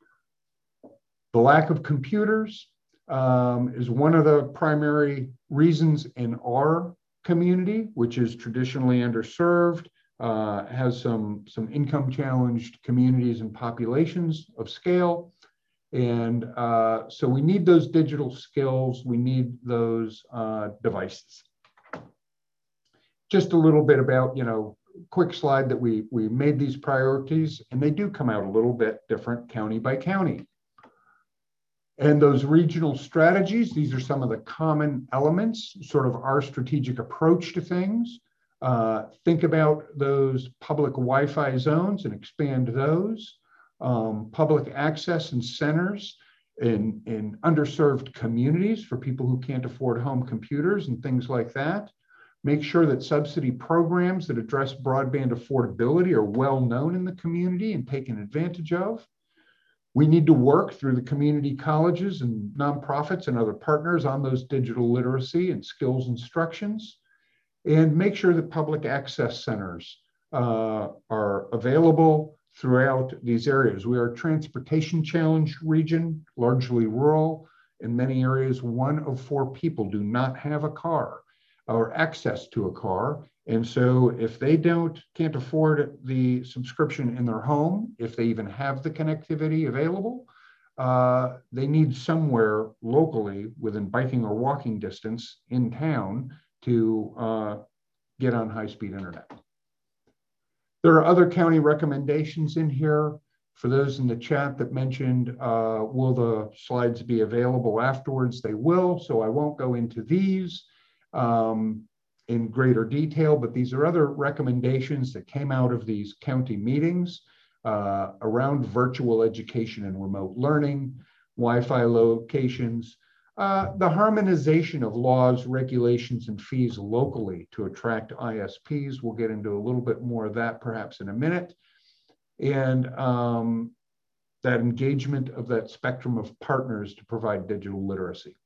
the lack of computers um, is one of the primary reasons in our community, which is traditionally underserved, uh, has some, some income challenged communities and populations of scale. And uh, so we need those digital skills, we need those uh, devices. Just a little bit about, you know, quick slide that we, we made these priorities, and they do come out a little bit different county by county. And those regional strategies, these are some of the common elements, sort of our strategic approach to things. Uh, think about those public Wi-Fi zones and expand those. Um, public access and centers in, in underserved communities for people who can't afford home computers and things like that. Make sure that subsidy programs that address broadband affordability are well known in the community and taken advantage of. We need to work through the community colleges and nonprofits and other partners on those digital literacy and skills instructions, and make sure that public access centers uh, are available throughout these areas. We are a transportation challenged region, largely rural. In many areas, one of four people do not have a car or access to a car. And so if they don't, can't afford the subscription in their home, if they even have the connectivity available, uh, they need somewhere locally within biking or walking distance in town to uh, get on high-speed internet. There are other county recommendations in here. For those in the chat that mentioned, uh, will the slides be available afterwards? They will, so I won't go into these um, in greater detail, but these are other recommendations that came out of these county meetings uh, around virtual education and remote learning, Wi-Fi locations, uh, the harmonization of laws, regulations, and fees locally to attract I S Ps. We'll get into a little bit more of that perhaps in a minute. And um, that engagement of that spectrum of partners to provide digital literacy.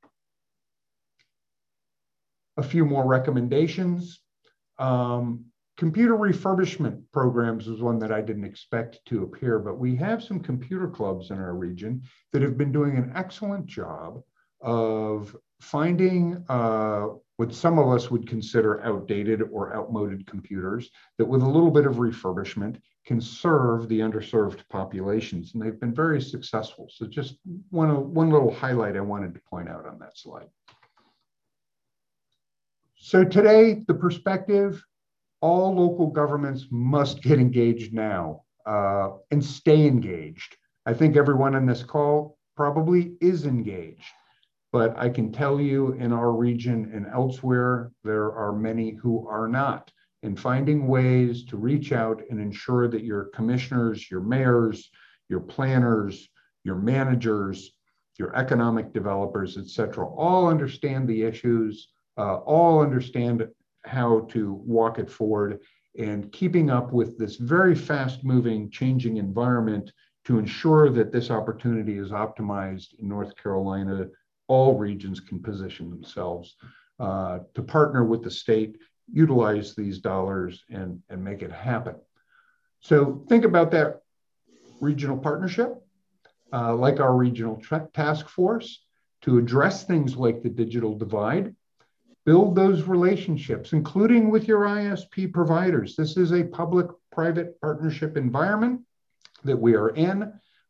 A few more recommendations. Um, computer refurbishment programs is one that I didn't expect to appear, but we have some computer clubs in our region that have been doing an excellent job of finding uh, what some of us would consider outdated or outmoded computers that with a little bit of refurbishment can serve the underserved populations. And they've been very successful. So just one, one little highlight I wanted to point out on that slide. So today, the perspective, all local governments must get engaged now uh, and stay engaged. I think everyone on this call probably is engaged, but I can tell you in our region and elsewhere, there are many who are not. And finding ways to reach out and ensure that your commissioners, your mayors, your planners, your managers, your economic developers, et cetera, all understand the issues, Uh, all understand how to walk it forward, and keeping up with this very fast moving, changing environment to ensure that this opportunity is optimized in North Carolina. All regions can position themselves uh, to partner with the state, utilize these dollars and, and make it happen. So think about that regional partnership, uh, like our regional task force, to address things like the digital divide. Build those relationships, including with your I S P providers. This is a public-private partnership environment that we are in.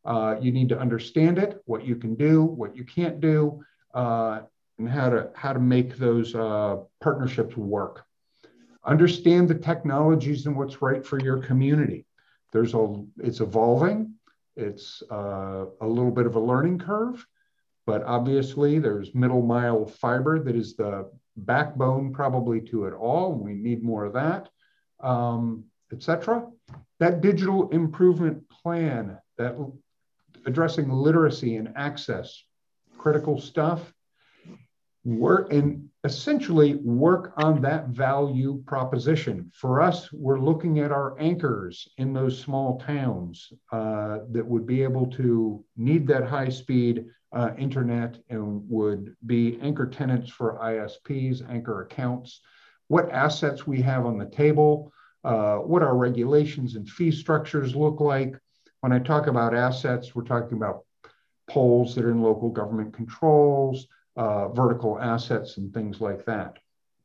Uh, you need to understand it, what you can do, what you can't do, uh, and how to, how to make those uh, partnerships work. Understand the technologies and what's right for your community. There's a, it's evolving. It's uh, a little bit of a learning curve, but obviously there's middle mile fiber that is the backbone probably to it all. We need more of that, um, et cetera. That digital improvement plan, that addressing literacy and access, critical stuff, work and essentially work on that value proposition. For us, we're looking at our anchors in those small towns uh, that would be able to need that high speed uh, internet and would be anchor tenants for I S Ps, anchor accounts, what assets we have on the table, uh, what our regulations and fee structures look like. When I talk about assets, we're talking about poles that are in local government controls, uh, vertical assets and things like that.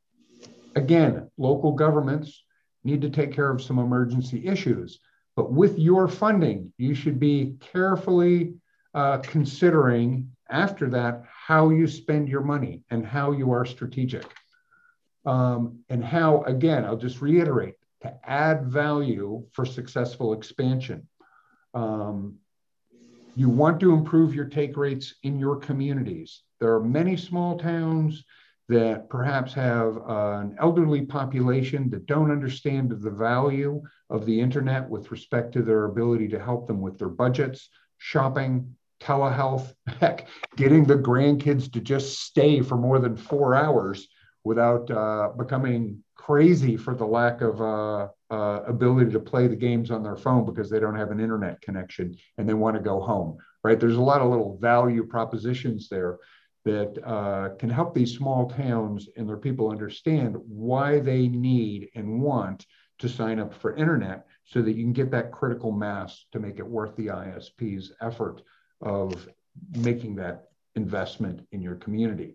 Again, local governments need to take care of some emergency issues, but with your funding, you should be carefully uh, considering after that how you spend your money and how you are strategic. Um, and how, again, I'll just reiterate, to add value for successful expansion. Um, you want to improve your take rates in your communities. There are many small towns that perhaps have uh, an elderly population that don't understand the value of the internet with respect to their ability to help them with their budgets, shopping, telehealth, heck, getting the grandkids to just stay for more than four hours without uh, becoming crazy for the lack of uh, uh, ability to play the games on their phone because they don't have an internet connection and they want to go home, right? There's a lot of little value propositions there that uh, can help these small towns and their people understand why they need and want to sign up for internet so that you can get that critical mass to make it worth the I S P's effort of making that investment in your community.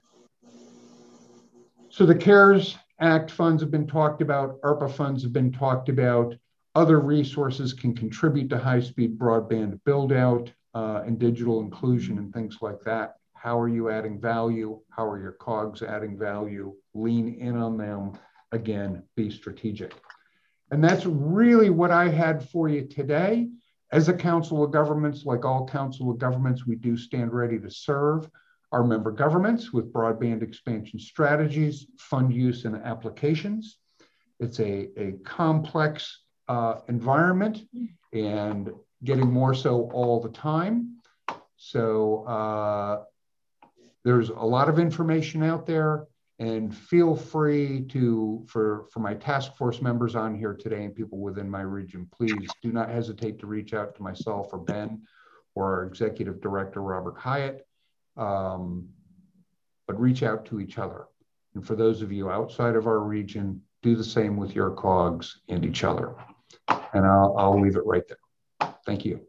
So the CARES Act funds have been talked about, ARPA funds have been talked about, other resources can contribute to high-speed broadband build-out uh, and digital inclusion and things like that. How are you adding value? How are your cogs adding value? Lean in on them. Again, be strategic. And that's really what I had for you today. As a Council of Governments, like all Council of Governments, we do stand ready to serve our member governments with broadband expansion strategies, fund use, and applications. It's a, a complex uh, environment and getting more so all the time. So uh, there's a lot of information out there, and feel free to, for, for my task force members on here today and people within my region, please do not hesitate to reach out to myself or Ben or our Executive Director, Robert Hyatt. Um, but reach out to each other. And for those of you outside of our region, do the same with your cogs and each other. And I'll, I'll leave it right there. Thank you.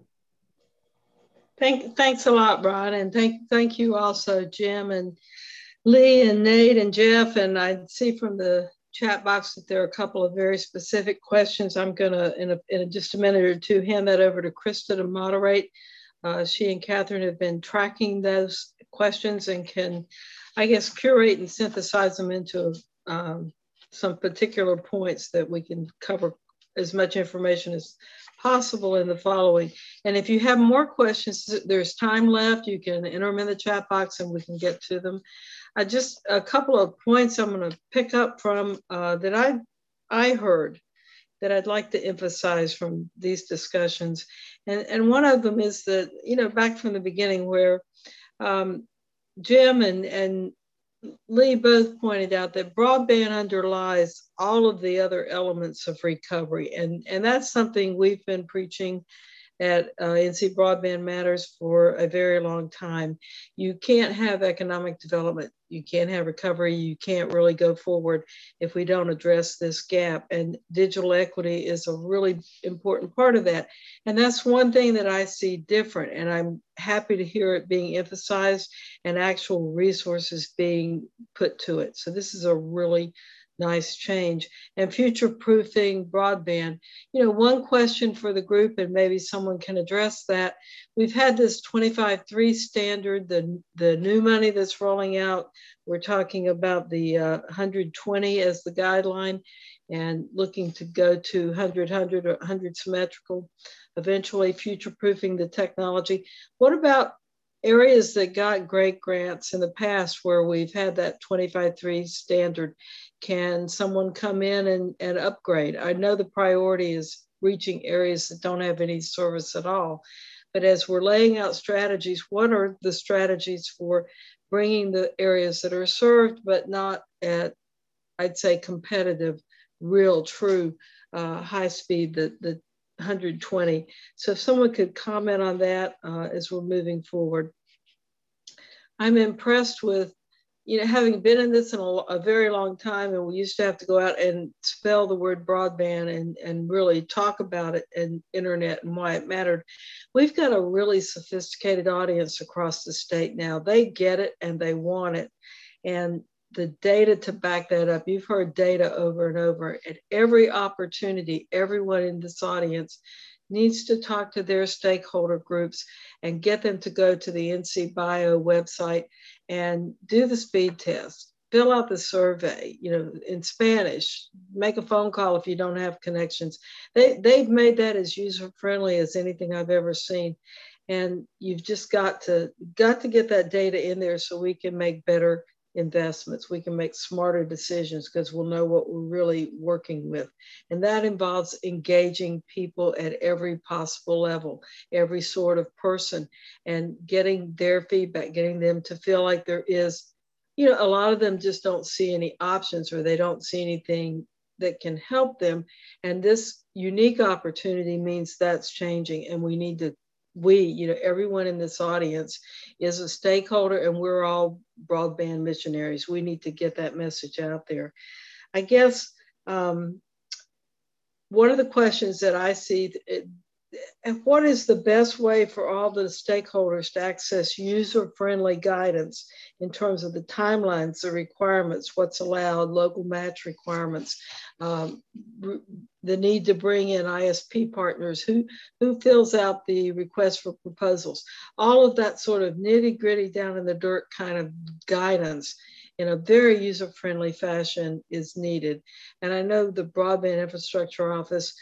Thank, thanks a lot, Rod. And thank, thank you also, Jim and Lee and Nate and Jeff. And I see from the chat box that there are a couple of very specific questions. I'm gonna, in, a, in a, just a minute or two, hand that over to Krista to moderate. Uh, she and Catherine have been tracking those questions and can, I guess, curate and synthesize them into um, some particular points that we can cover as much information as possible in the following. And if you have more questions, there's time left. You can enter them in the chat box and we can get to them. Uh, just a couple of points I'm going to pick up from uh, that I, I heard that I'd like to emphasize from these discussions. And, and one of them is that, you know, back from the beginning where um, Jim and, and Lee both pointed out that broadband underlies all of the other elements of recovery. And, and that's something we've been preaching at uh, N C Broadband Matters for a very long time. You can't have economic development, you can't have recovery, you can't really go forward if we don't address this gap. And digital equity is a really important part of that. And that's one thing that I see different, and I'm happy to hear it being emphasized and actual resources being put to it. So this is a really nice change. And future-proofing broadband. You know, one question for the group, and maybe someone can address that. We've had this twenty-five three standard, the, the new money that's rolling out. We're talking about the uh, one hundred twenty as the guideline and looking to go to one hundred, one hundred, or one hundred symmetrical, eventually future-proofing the technology. What about areas that got great grants in the past where we've had that twenty-five three standard? Can someone come in and, and upgrade? I know the priority is reaching areas that don't have any service at all, but as we're laying out strategies, what are the strategies for bringing the areas that are served, but not at, I'd say, competitive, real, true, uh, high speed, the, the one hundred twenty. So if someone could comment on that uh, as we're moving forward. I'm impressed with, you know, having been in this in a, a very long time, and we used to have to go out and spell the word broadband and, and really talk about it and internet and why it mattered. We've got a really sophisticated audience across the state now. They get it and they want it. And the data to back that up, you've heard data over and over. At every opportunity, everyone in this audience needs to talk to their stakeholder groups and get them to go to the N C Bio website and do the speed test, fill out the survey, you know, in Spanish, make a phone call if you don't have connections. They, they've made that as user-friendly as anything I've ever seen. And you've just got to, got to get that data in there so we can make better investments. We can make smarter decisions because we'll know what we're really working with. And that involves engaging people at every possible level, every sort of person, and getting their feedback, getting them to feel like there is, you know, a lot of them just don't see any options or they don't see anything that can help them. And this unique opportunity means that's changing, and we need to we, you know, everyone in this audience is a stakeholder, and we're all broadband missionaries. We need to get that message out there. I guess um, one of the questions that I see, it, and what is the best way for all the stakeholders to access user-friendly guidance in terms of the timelines, the requirements, what's allowed, local match requirements, um, the need to bring in I S P partners, who, who fills out the request for proposals, all of that sort of nitty-gritty down in the dirt kind of guidance in a very user-friendly fashion is needed. And I know the Broadband Infrastructure Office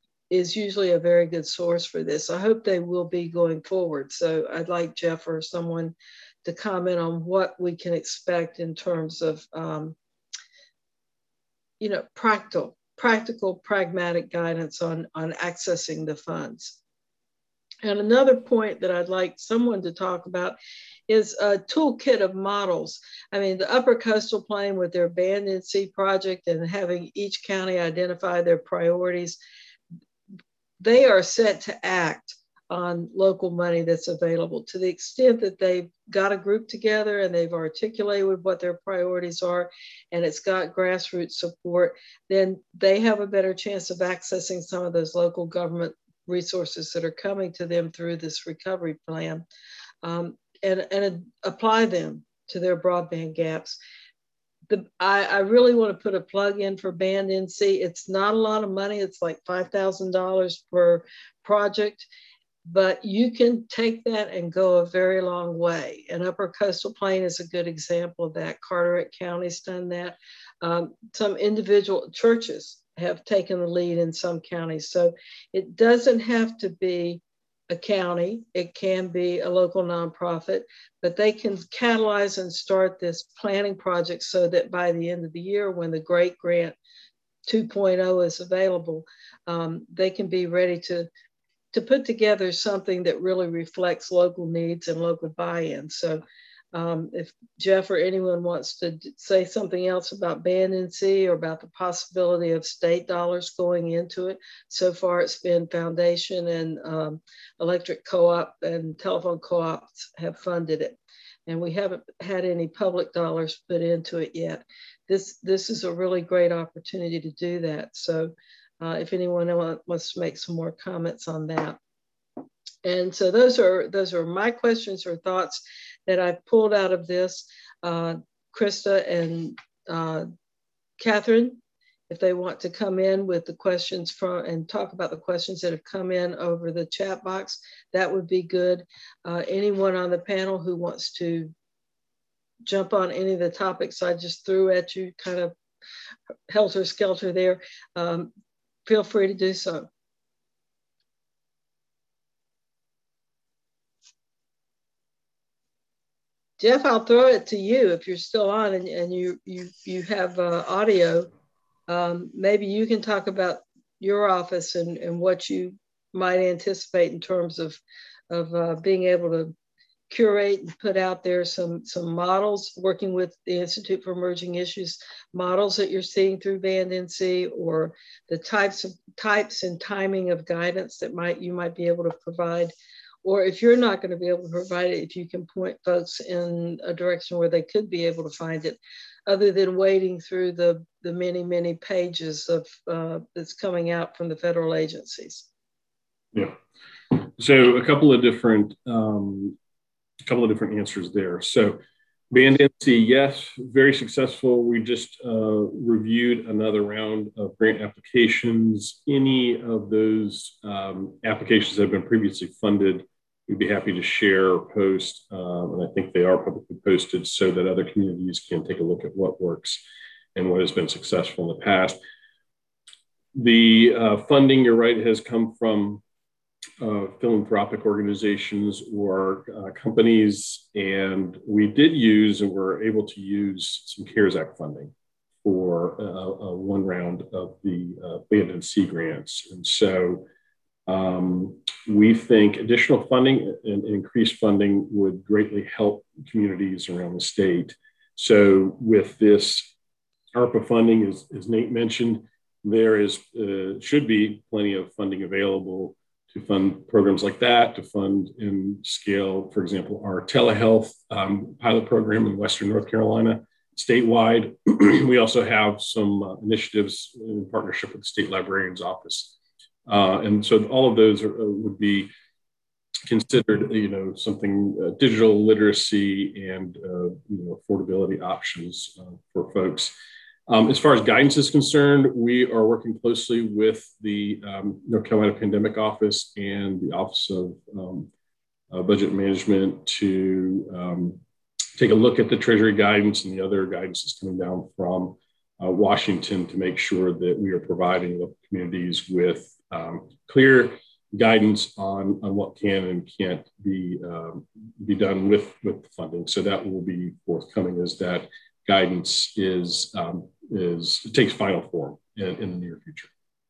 is usually a very good source for this. I hope they will be going forward. So I'd like Jeff or someone to comment on what we can expect in terms of, um, you know, practical, practical, pragmatic guidance on, on accessing the funds. And another point that I'd like someone to talk about is a toolkit of models. I mean, the Upper Coastal Plain with their Band N C project and having each county identify their priorities, they are set to act on local money that's available. To the extent that they've got a group together and they've articulated what their priorities are, and it's got grassroots support, then they have a better chance of accessing some of those local government resources that are coming to them through this recovery plan, um, and, and apply them to their broadband gaps. The, I, I really want to put a plug in for Band N C. It's not a lot of money. It's like five thousand dollars per project, but you can take that and go a very long way. And Upper Coastal Plain is a good example of that. Carteret County's done that. Um, some individual churches have taken the lead in some counties. So it doesn't have to be a county, it can be a local nonprofit, but they can catalyze and start this planning project so that by the end of the year, when the Great Grant two point oh is available, um, they can be ready to, to put together something that really reflects local needs and local buy-in. So um, if Jeff or anyone wants to say something else about Band N C or about the possibility of state dollars going into it. So far it's been foundation and um, electric co-op and telephone co-ops have funded it. And we haven't had any public dollars put into it yet. This, this is a really great opportunity to do that. So uh, if anyone wants to make some more comments on that. And so those are, those are my questions or thoughts that I pulled out of this. Uh, Krista and uh, Catherine, if they want to come in with the questions from and talk about the questions that have come in over the chat box, that would be good. Uh, anyone on the panel who wants to jump on any of the topics I just threw at you, kind of helter-skelter there, um, feel free to do so. Jeff, I'll throw it to you if you're still on and, and you, you, you have uh, audio. Um, maybe you can talk about your office and, and what you might anticipate in terms of, of uh, being able to curate and put out there some, some models, working with the Institute for Emerging Issues, models that you're seeing through Band N C, or the types of types and timing of guidance that might you might be able to provide. Or if you're not going to be able to provide it, if you can point folks in a direction where they could be able to find it, other than wading through the, the many, many pages of uh, that's coming out from the federal agencies. Yeah. So a couple of different, um, a couple of different answers there. So Band N C, yes, very successful. We just uh, reviewed another round of grant applications. Any of those um, applications that have been previously funded, we'd be happy to share or post. Um, and I think they are publicly posted so that other communities can take a look at what works and what has been successful in the past. The uh, funding, you're right, has come from uh, philanthropic organizations or uh, companies. And we did use and were able to use some CARES Act funding for uh, uh, one round of the uh, Band N C grants. And so um, we think additional funding and increased funding would greatly help communities around the state. So with this ARPA funding, as, as Nate mentioned, there is uh, should be plenty of funding available to fund programs like that, to fund and scale, for example, our telehealth um, pilot program in Western North Carolina, statewide. We also have some uh, initiatives in partnership with the State Librarian's Office. Uh, and so all of those are, uh, would be considered, you know, something uh, digital literacy and, uh, you know, affordability options uh, for folks. Um, as far as guidance is concerned, we are working closely with the um, North Carolina Pandemic Office and the Office of um, uh, Budget Management to um, take a look at the Treasury guidance and the other guidance that's coming down from uh, Washington to make sure that we are providing local communities with um, clear guidance on, on what can and can't be um, be done with, with the funding. So that will be forthcoming as that guidance is, um, is it takes final form in, in the near future.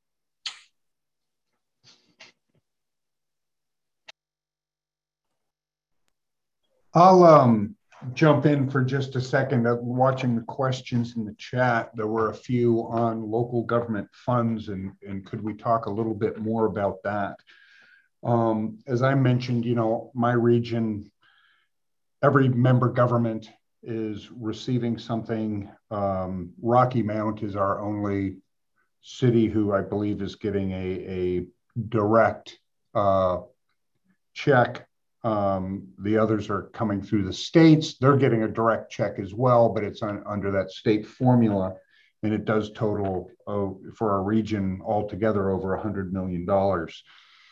I'll um, jump in for just a second. I'm watching the questions in the chat. There were a few on local government funds, and, and could we talk a little bit more about that? Um, as I mentioned, you know, my region, every member government is receiving something. Um, Rocky Mount is our only city who I believe is getting a, a direct uh, check. Um, the others are coming through the states. They're getting a direct check as well, but it's on, under that state formula. And it does total oh, for our region altogether over one hundred million dollars.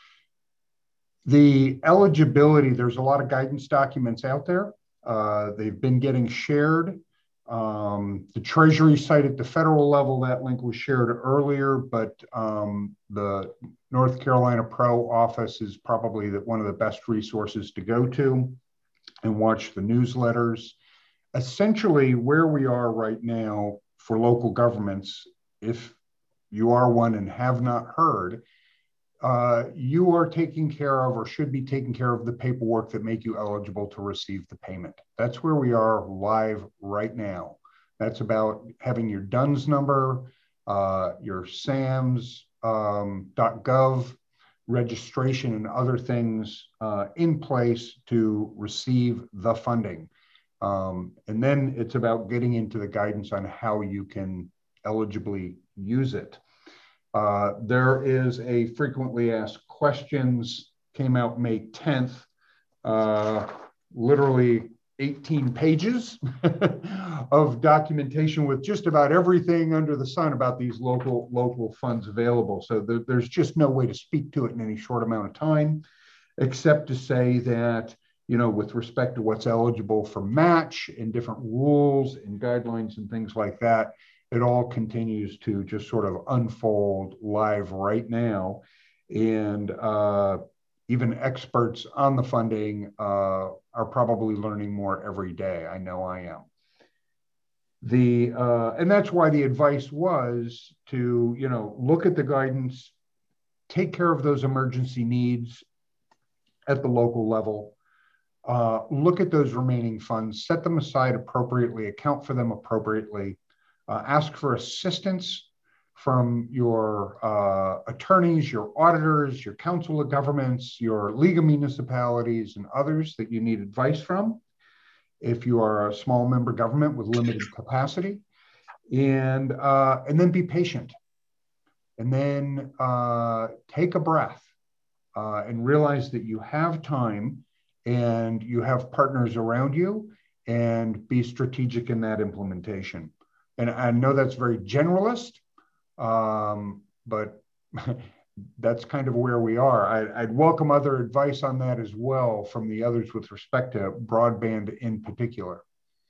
The eligibility, there's a lot of guidance documents out there. Uh, they've been getting shared. Um, the Treasury site at the federal level, that link was shared earlier, but um, the North Carolina Pro office is probably the, one of the best resources to go to and watch the newsletters. Essentially, where we are right now for local governments, if you are one and have not heard, Uh, you are taking care of or should be taking care of the paperwork that make you eligible to receive the payment. That's where we are live right now. That's about having your D U N S number, uh, your SAMS um, .gov registration and other things uh, in place to receive the funding. Um, and then it's about getting into the guidance on how you can eligibly use it. Uh, there is a frequently asked questions, came out May tenth, uh, literally eighteen pages of documentation with just about everything under the sun about these local local funds available. So there, there's just no way to speak to it in any short amount of time, except to say that, you know, with respect to what's eligible for match and different rules and guidelines and things like that, it all continues to just sort of unfold live right now. And uh, even experts on the funding uh, are probably learning more every day. I know I am. The uh, and that's why the advice was to, you know, look at the guidance, take care of those emergency needs at the local level, uh, look at those remaining funds, set them aside appropriately, account for them appropriately, uh, ask for assistance from your uh, attorneys, your auditors, your council of governments, your league of municipalities, and others that you need advice from if you are a small member government with limited capacity. And, uh, and then be patient. And then uh, take a breath uh, and realize that you have time and you have partners around you, and be strategic in that implementation. And I know that's very generalist, Um, but that's kind of where we are. I, I'd welcome other advice on that as well from the others with respect to broadband in particular.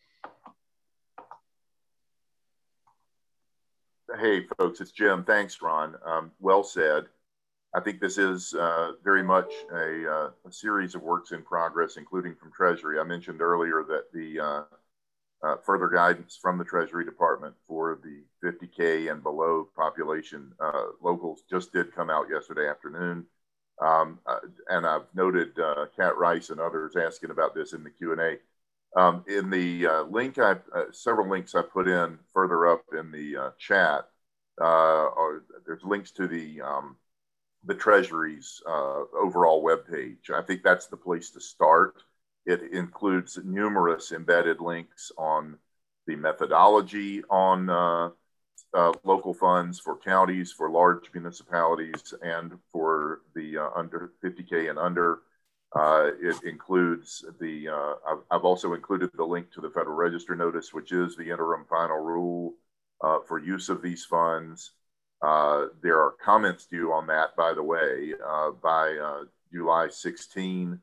Hey, folks, it's Jim. Thanks, Ron. Um, well said. I think this is uh, very much a, uh, a series of works in progress, including from Treasury. I mentioned earlier that the uh, Uh, further guidance from the Treasury Department for the fifty K and below population uh, locals just did come out yesterday afternoon. Um, uh, and I've noted uh, Kat Rice and others asking about this in the Q and A. Um, in the uh, link, I, uh, several links I put in further up in the uh, chat, uh, are, there's links to the, um, the Treasury's uh, overall webpage. I think that's the place to start. It includes numerous embedded links on the methodology on uh, uh, local funds for counties, for large municipalities, and for the uh, under fifty K and under. Uh, it includes the, uh, I've, I've also included the link to the Federal Register notice, which is the interim final rule uh, for use of these funds. Uh, there are comments due on that, by the way, uh, by uh, July sixteenth.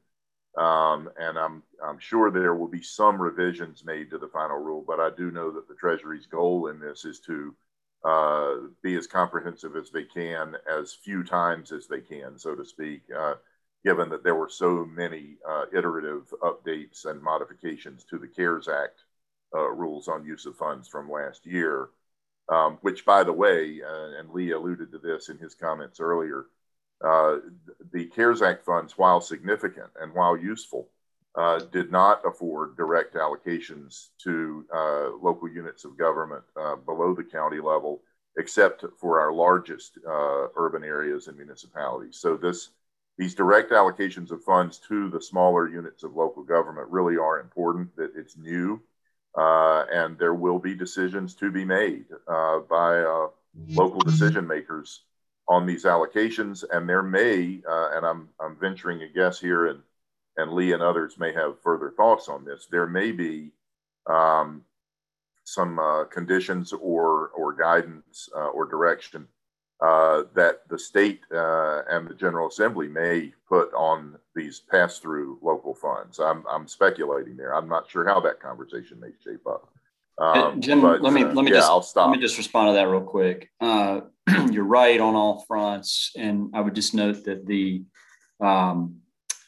Um, and I'm, I'm sure there will be some revisions made to the final rule, but I do know that the Treasury's goal in this is to uh, be as comprehensive as they can, as few times as they can, so to speak, uh, given that there were so many uh, iterative updates and modifications to the CARES Act uh, rules on use of funds from last year, um, which, by the way, uh, and Lee alluded to this in his comments earlier, Uh, the CARES Act funds, while significant and while useful, uh, did not afford direct allocations to uh, local units of government uh, below the county level, except for our largest uh, urban areas and municipalities. So this, these direct allocations of funds to the smaller units of local government really are important, that it's new, uh, and there will be decisions to be made uh, by uh, local decision makers on these allocations, and there may, uh, and I'm, I'm venturing a guess here, and, and Lee and others may have further thoughts on this, there may be um, some uh, conditions or, or guidance uh, or direction uh, that the state uh, and the General Assembly may put on these pass-through local funds. I'm, I'm speculating there. I'm not sure how that conversation may shape up. Um, Jim, but, let me uh, let me yeah, just I'll stop. let me just respond to that real quick. Uh, you're right on all fronts, and I would just note that the um,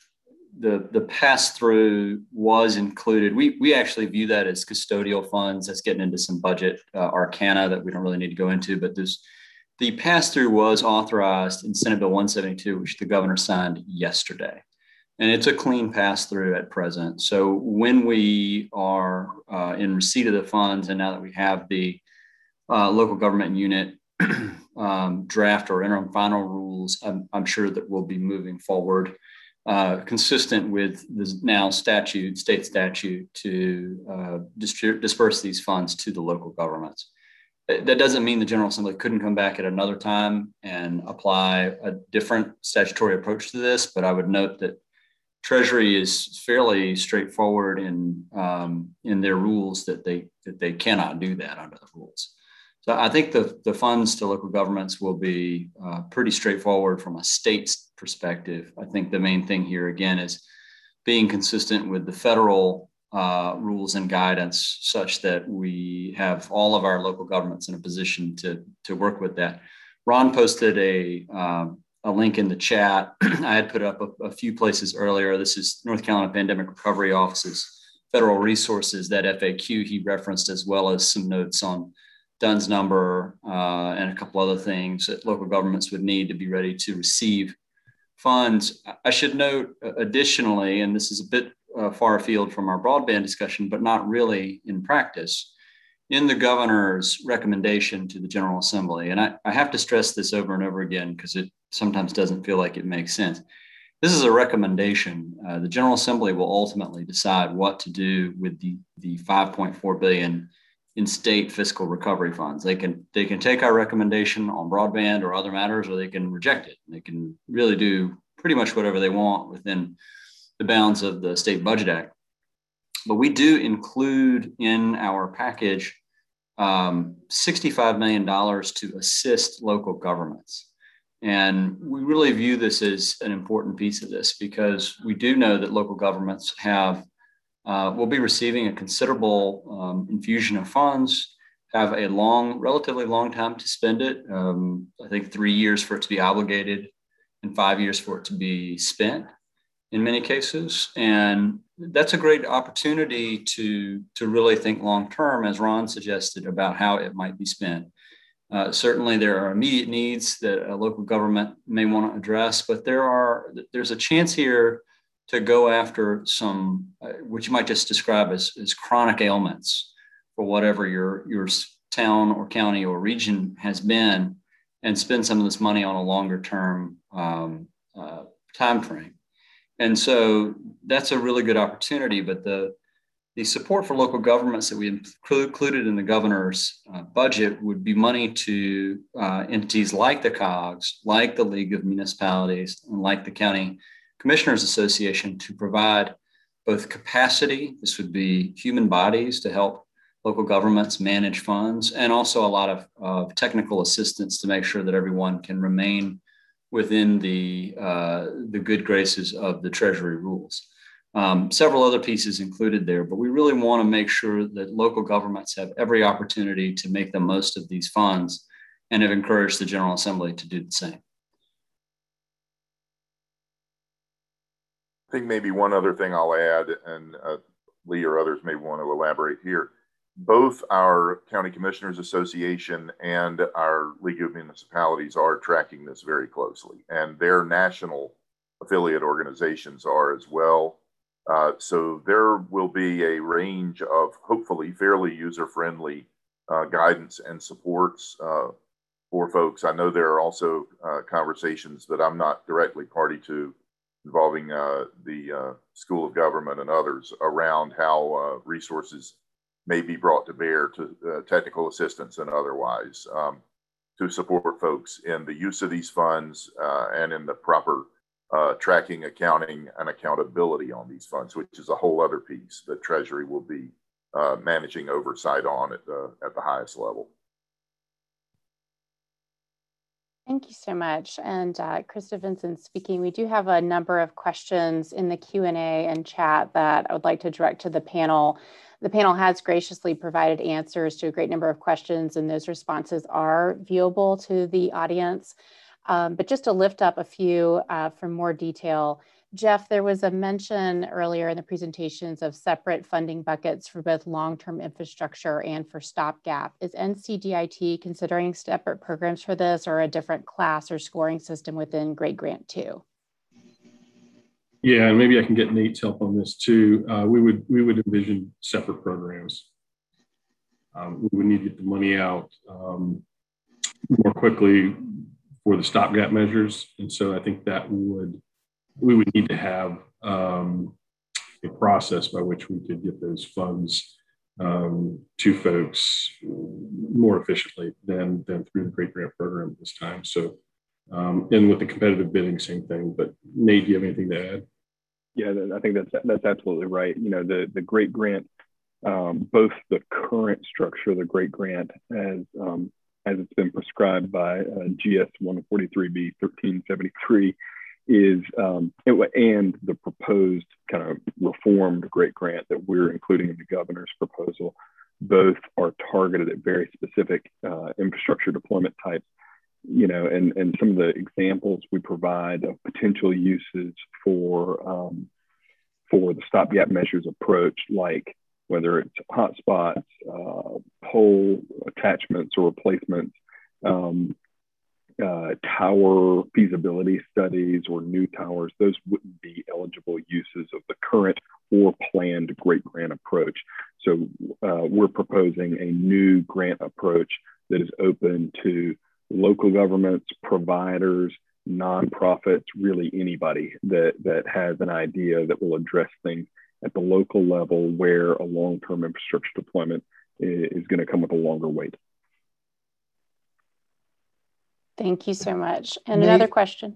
the the pass through was included. We we actually view that as custodial funds. That's getting into some budget uh, arcana that we don't really need to go into. But this the pass through was authorized in Senate Bill one seventy-two, which the governor signed yesterday. And it's a clean pass through at present. So when we are uh, in receipt of the funds, and now that we have the uh, local government unit um, draft or interim final rules, I'm, I'm sure that we'll be moving forward uh, consistent with the now statute, state statute, to uh, dis- disperse these funds to the local governments. That doesn't mean the General Assembly couldn't come back at another time and apply a different statutory approach to this, but I would note that Treasury is fairly straightforward in um, in their rules that they that they cannot do that under the rules. So I think the, the funds to local governments will be uh, pretty straightforward from a state's perspective. I think the main thing here, again, is being consistent with the federal uh, rules and guidance such that we have all of our local governments in a position to, to work with that. Ron posted a, um, a link in the chat. I had put up a, a few places earlier. This is North Carolina Pandemic Recovery Office's federal resources, that F A Q he referenced, as well as some notes on Dunn's number uh, and a couple other things that local governments would need to be ready to receive funds. I should note additionally, and this is a bit uh, far afield from our broadband discussion, but not really in practice, in the governor's recommendation to the General Assembly, and I, I have to stress this over and over again because it sometimes doesn't feel like it makes sense. This is a recommendation. Uh, the General Assembly will ultimately decide what to do with the, the five point four billion dollars in state fiscal recovery funds. They can, they can take our recommendation on broadband or other matters, or they can reject it. They can really do pretty much whatever they want within the bounds of the State Budget Act. But we do include in our package um, sixty-five million dollars to assist local governments. And we really view this as an important piece of this because we do know that local governments have Uh, we'll be receiving a considerable um, infusion of funds, have a long, relatively long time to spend it. Um, I think three years for it to be obligated and five years for it to be spent in many cases. And that's a great opportunity to, to really think long-term, as Ron suggested, about how it might be spent. Uh, certainly there are immediate needs that a local government may want to address, but there are, there's a chance here to go after some, uh, what you might just describe as, as chronic ailments for whatever your, your town or county or region has been, and spend some of this money on a longer term um, uh, time frame. And so that's a really good opportunity, but the, the support for local governments that we included in the governor's uh, budget would be money to uh, entities like the C O Gs, like the League of Municipalities, and like the County Commissioners Association to provide both capacity. This would be human bodies to help local governments manage funds, and also a lot of uh, technical assistance to make sure that everyone can remain within the, uh, the good graces of the Treasury rules. Um, several other pieces included there, but we really want to make sure that local governments have every opportunity to make the most of these funds, and have encouraged the General Assembly to do the same. I think maybe one other thing I'll add, and uh, Lee or others may want to elaborate here. Both our County Commissioners Association and our League of Municipalities are tracking this very closely, and their national affiliate organizations are as well. Uh, so there will be a range of hopefully fairly user-friendly uh, guidance and supports uh, for folks. I know there are also uh, conversations that I'm not directly party to, involving uh, the uh, School of Government and others, around how uh, resources may be brought to bear to uh, technical assistance and otherwise um, to support folks in the use of these funds uh, and in the proper uh, tracking, accounting, and accountability on these funds, which is a whole other piece that Treasury will be uh, managing oversight on at the, at the highest level. Thank you so much. And uh, Krista Vincent speaking. We do have a number of questions in the Q and A and chat that I would like to direct to the panel. The panel has graciously provided answers to a great number of questions, and those responses are viewable to the audience. Um, but just to lift up a few uh, for more detail, Jeff, there was a mention earlier in the presentations of separate funding buckets for both long-term infrastructure and for stopgap. Is N C D I T considering separate programs for this, or a different class or scoring system within Grade Grant two? Yeah, and maybe I can get Nate's help on this too. Uh, we would we would envision separate programs. Um, we would need to get the money out um, more quickly for the stopgap measures, and so I think that would. We would need to have um, a process by which we could get those funds um, to folks more efficiently than, than through the Great Grant program at this time. So, um, and with the competitive bidding, same thing. But Nate, do you have anything to add? Yeah, I think that's that's absolutely right. You know, the the GREAT grant, um, both the current structure of the GREAT grant as um, as it's been prescribed by uh, G S one forty-three B thirteen seventy-three, is um, and the proposed kind of reformed GREAT grant that we're including in the governor's proposal, both are targeted at very specific uh, infrastructure deployment types. You know, and, and some of the examples we provide of potential uses for um, for the stopgap measures approach, like whether it's hotspots, uh, pole attachments or replacements, um, uh, tower feasibility studies or new towers, those wouldn't be eligible uses of the current or planned GREAT grant approach. So uh, we're proposing a new grant approach that is open to local governments, providers, nonprofits, really anybody that, that has an idea that will address things at the local level where a long-term infrastructure deployment is, is going to come with a longer wait. Thank you so much. And Nate, another question.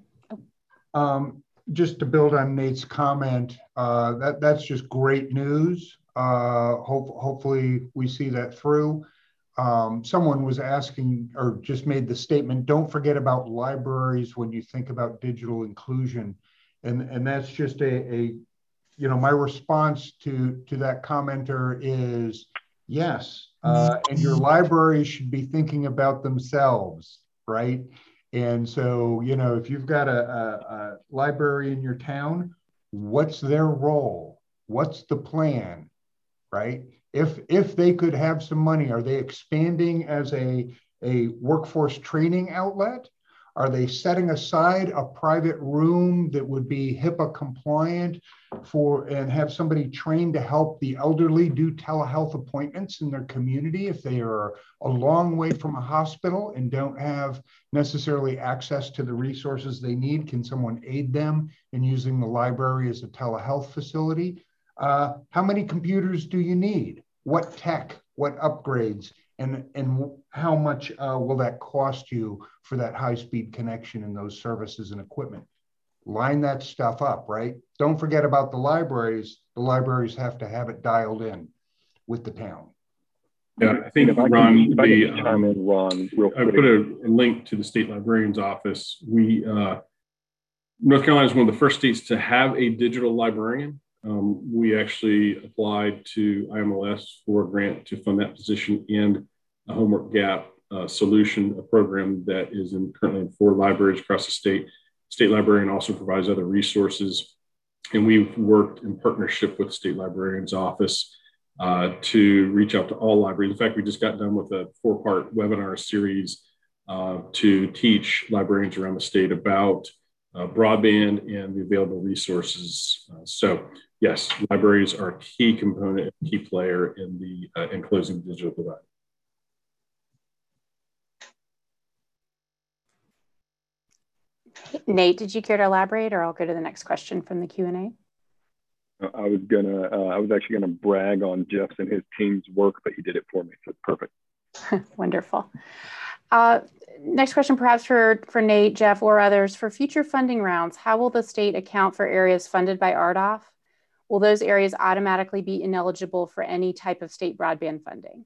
Um, just to build on Nate's comment, uh, that, that's just great news. Uh, hope, hopefully we see that through. Um, someone was asking or just made the statement, don't forget about libraries when you think about digital inclusion. And, and that's just a, a, you know, my response to, to that commenter is yes. Uh, and your library should be thinking about themselves, right? And so, you know, if you've got a, a, a library in your town, what's their role? What's the plan, right? If, if they could have some money, are they expanding as a, a workforce training outlet? Are they setting aside a private room that would be HIPAA compliant for and have somebody trained to help the elderly do telehealth appointments in their community if they are a long way from a hospital and don't have necessarily access to the resources they need? Can someone aid them in using the library as a telehealth facility? Uh, how many computers do you need? What tech, what upgrades, and, and how much uh, will that cost you for that high-speed connection and those services and equipment? Line that stuff up, right? Don't forget about the libraries. The libraries have to have it dialed in with the town. Yeah, I think, if I can, Ron, if I the, can chime in, Ron, real I quick. put a, a link to the state librarian's office. We, uh, North Carolina is one of the first states to have a digital librarian. Um, we actually applied to I M L S for a grant to fund that position and a homework gap uh, solution, a program that is in, currently in four libraries across the state. State librarian also provides other resources. And we've worked in partnership with the state librarian's office uh, to reach out to all libraries. In fact, we just got done with a four-part webinar series uh, to teach librarians around the state about uh, broadband and the available resources. Uh, so yes, libraries are a key component, a key player in the uh, in closing the digital divide. Nate, did you care to elaborate, or I'll go to the next question from the Q and A? I was gonna, uh, I was actually gonna brag on Jeff's and his team's work, but he did it for me, so it's perfect. Wonderful. Uh, next question, perhaps for, for Nate, Jeff, or others. For future funding rounds, how will the state account for areas funded by R D O F? Will those areas automatically be ineligible for any type of state broadband funding?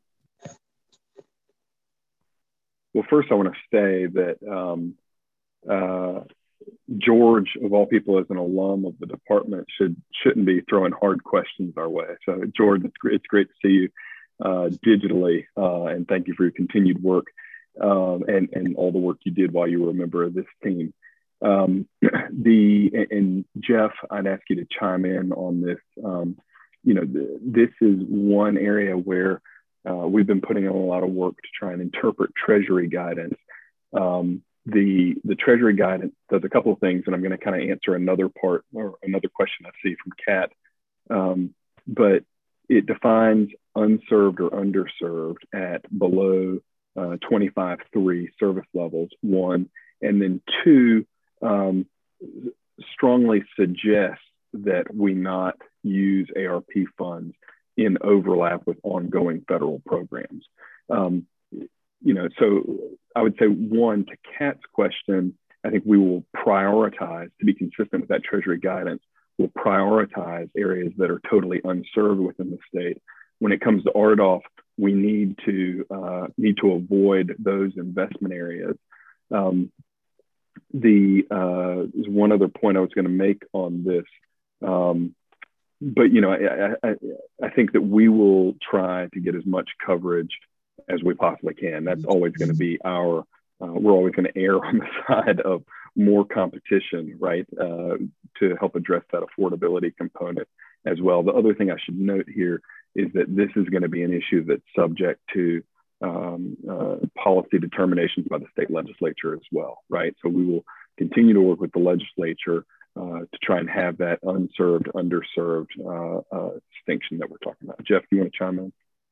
Well, first I want to say that um, uh, George, of all people, as an alum of the department, should, shouldn't be throwing hard questions our way. So George, it's great, it's great to see you uh, digitally, uh, and thank you for your continued work um, and, and all the work you did while you were a member of this team. Um, the, and Jeff, I'd ask you to chime in on this. Um, you know, the, this is one area where uh, we've been putting in a lot of work to try and interpret Treasury guidance. Um, the, the Treasury guidance does a couple of things, and I'm going to kind of answer another part or another question I see from Kat. Um, but it defines unserved or underserved at below uh, twenty-five three service levels, one, and then two, um, strongly suggests that we not use A R P funds in overlap with ongoing federal programs. Um, you know, so I would say, one, to Kat's question, I think we will prioritize, to be consistent with that Treasury guidance, will prioritize areas that are totally unserved within the state. When it comes to R D O F, we need to uh, need to avoid those investment areas. Um, the uh, there's one other point I was going to make on this, um, but you know, I, I, I think that we will try to get as much coverage as we possibly can. That's always going to be our. Uh, we're always going to err on the side of more competition, right, uh, to help address that affordability component as well. The other thing I should note here is that this is going to be an issue that's subject to um, uh, policy determinations by the state legislature as well, right? So we will continue to work with the legislature uh, to try and have that unserved, underserved uh, uh, distinction that we're talking about. Jeff, do you want to chime in?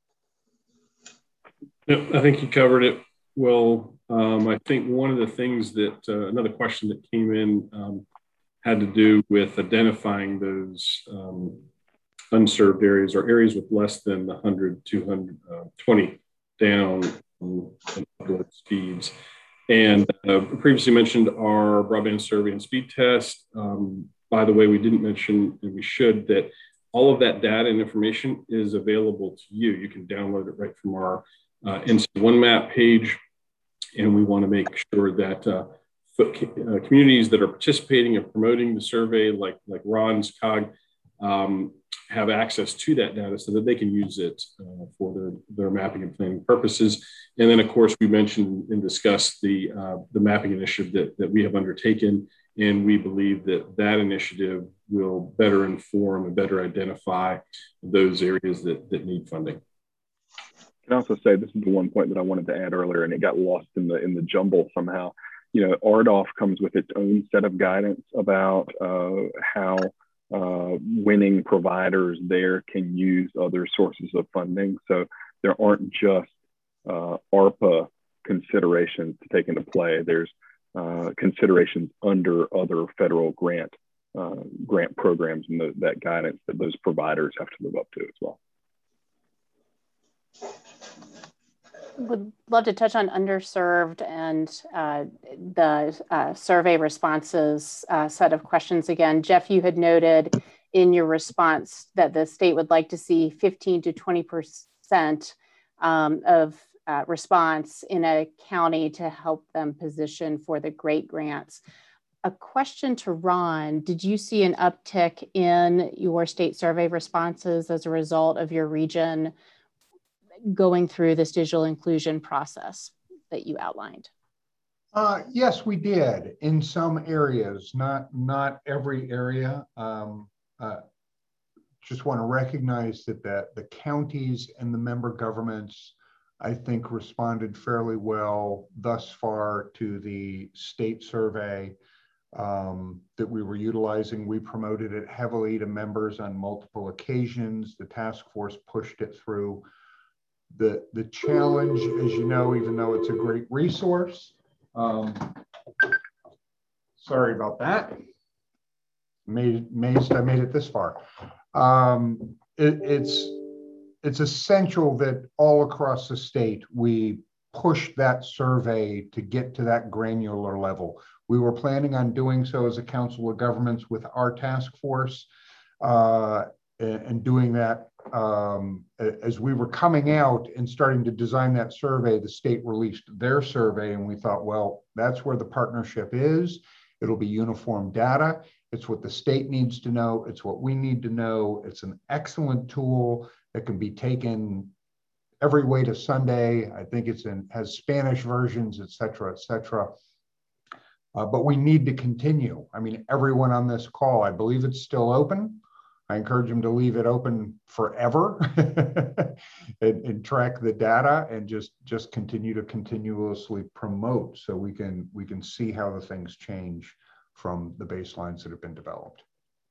Yep, I think you covered it well. Um, I think one of the things that, uh, another question that came in um, had to do with identifying those um, unserved areas or areas with less than one hundred, two hundred, uh, twenty down um, speeds. And uh, previously mentioned our broadband survey and speed test. Um, by the way, we didn't mention, and we should, that all of that data and information is available to you. You can download it right from our uh, N C one map page. And we want to make sure that uh, uh, communities that are participating and promoting the survey, like, like Ron's C O G, um, have access to that data so that they can use it uh, for their, their mapping and planning purposes. And then, of course, we mentioned and discussed the, uh, the mapping initiative that, that we have undertaken. And we believe that that initiative will better inform and better identify those areas that, that need funding. I can also say this is the one point that I wanted to add earlier, and it got lost in the in the jumble somehow. You know, R D O F comes with its own set of guidance about uh, how uh, winning providers there can use other sources of funding. So there aren't just uh, ARPA considerations to take into play. There's uh, considerations under other federal grant uh, grant programs and the, that guidance that those providers have to live up to as well. Would love to touch on underserved and uh, the uh, survey responses uh, set of questions again. Jeff, you had noted in your response that the state would like to see fifteen to twenty percent um, of uh, response in a county to help them position for the GREAT grants. A question to Ron, did you see an uptick in your state survey responses as a result of your region going through this digital inclusion process that you outlined? Uh, yes, we did in some areas, not, not every area. Um, uh, just want to recognize that the, the counties and the member governments, I think, responded fairly well thus far to the state survey um, that we were utilizing. We promoted it heavily to members on multiple occasions. The task force pushed it through. The, the challenge, as you know, even though it's a great resource, um, sorry about that, made, amazed I made it this far. Um, it, it's, it's essential that all across the state, we push that survey to get to that granular level. We were planning on doing so as a Council of Governments with our task force uh, and, and doing that Um, as we were coming out and starting to design that survey. The state released their survey, and we thought, well, that's where the partnership is. It'll be uniform data. It's what the state needs to know. It's what we need to know. It's an excellent tool that can be taken every way to Sunday. I think it's in, has Spanish versions, et cetera, et cetera. Uh, but we need to continue. I mean, everyone on this call, I believe it's still open. I encourage them to leave it open forever and, and track the data and just, just continue to continuously promote so we can, we can see how the things change from the baselines that have been developed.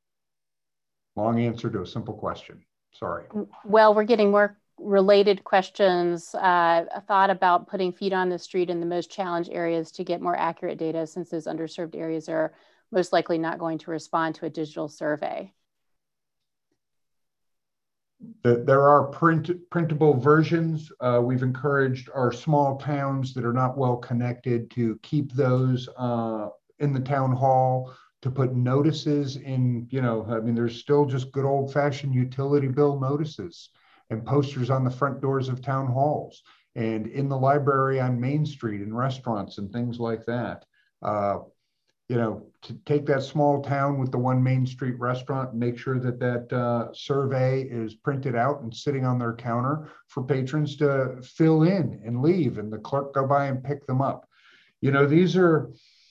Long answer to a simple question. Sorry. Well, we're getting more related questions. Uh, a thought about putting feet on the street in the most challenged areas to get more accurate data, since those underserved areas are most likely not going to respond to a digital survey. There are print, printable versions. Uh, we've encouraged our small towns that are not well connected to keep those uh, in the town hall to put notices in, you know, I mean, there's still just good old fashioned utility bill notices and posters on the front doors of town halls and in the library on Main Street and restaurants and things like that. Uh, you know, to take that small town with the one Main Street restaurant and make sure that that uh, survey is printed out and sitting on their counter for patrons to fill in and leave and the clerk go by and pick them up. You know, these are,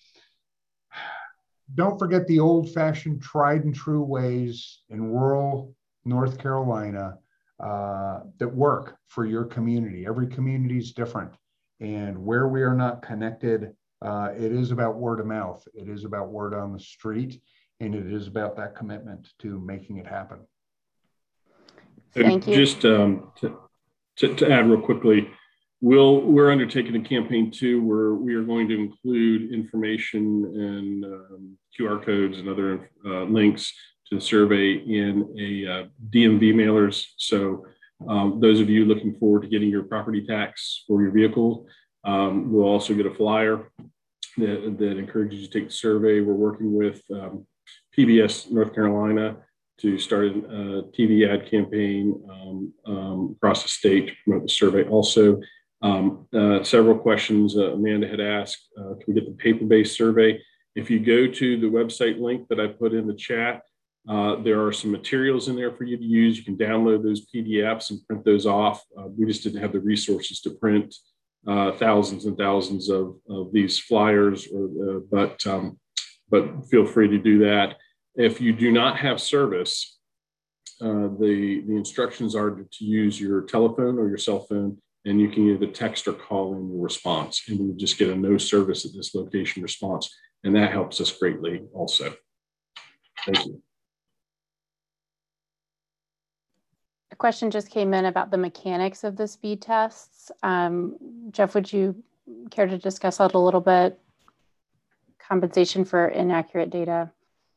don't forget the old fashioned tried and true ways in rural North Carolina uh, that work for your community. Every community is different. And where we are not connected, Uh, it is about word of mouth. It is about word on the street, and it is about that commitment to making it happen. Thank you. Just um, to, to, to add real quickly, we'll, we're undertaking a campaign too, where we are going to include information and um, Q R codes and other uh, links to the survey in a uh, D M V mailers. So um, those of you looking forward to getting your property tax for your vehicle, Um, we'll also get a flyer that, that encourages you to take the survey. We're working with um, P B S North Carolina to start a T V ad campaign um, um, across the state to promote the survey. Also, um, uh, several questions uh, Amanda had asked, uh, can we get the paper-based survey? If you go to the website link that I put in the chat, uh, there are some materials in there for you to use. You can download those P D Fs and print those off. Uh, we just didn't have the resources to print Uh, thousands and thousands of, of these flyers, or, uh, but um, but feel free to do that. If you do not have service, uh, the, the instructions are to, to use your telephone or your cell phone, and you can either text or call in your response, and you just get a no service at this location response, and that helps us greatly also. Thank you. A question just came in about the mechanics of the speed tests. Um, Jeff, would you care to discuss that a little bit? Compensation for inaccurate data.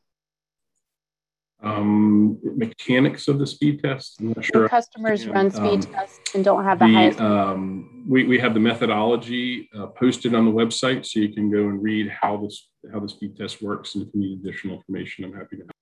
Um, mechanics of the speed test. I'm not sure. When customers and, run speed um, tests and don't have the, the highest. Um, we, we have the methodology uh, posted on the website, so you can go and read how this how the speed test works. And if you need additional information, I'm happy to help.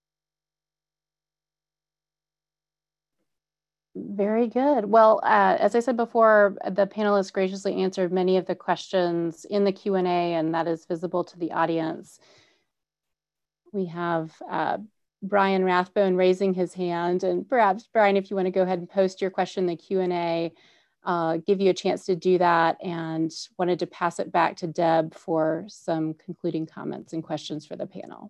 Very good. Well, uh, as I said before, the panelists graciously answered many of the questions in the Q and A, and that is visible to the audience. We have uh, Brian Rathbone raising his hand, and perhaps, Brian, if you want to go ahead and post your question in the Q and A, uh, give you a chance to do that, and wanted to pass it back to Deb for some concluding comments and questions for the panel.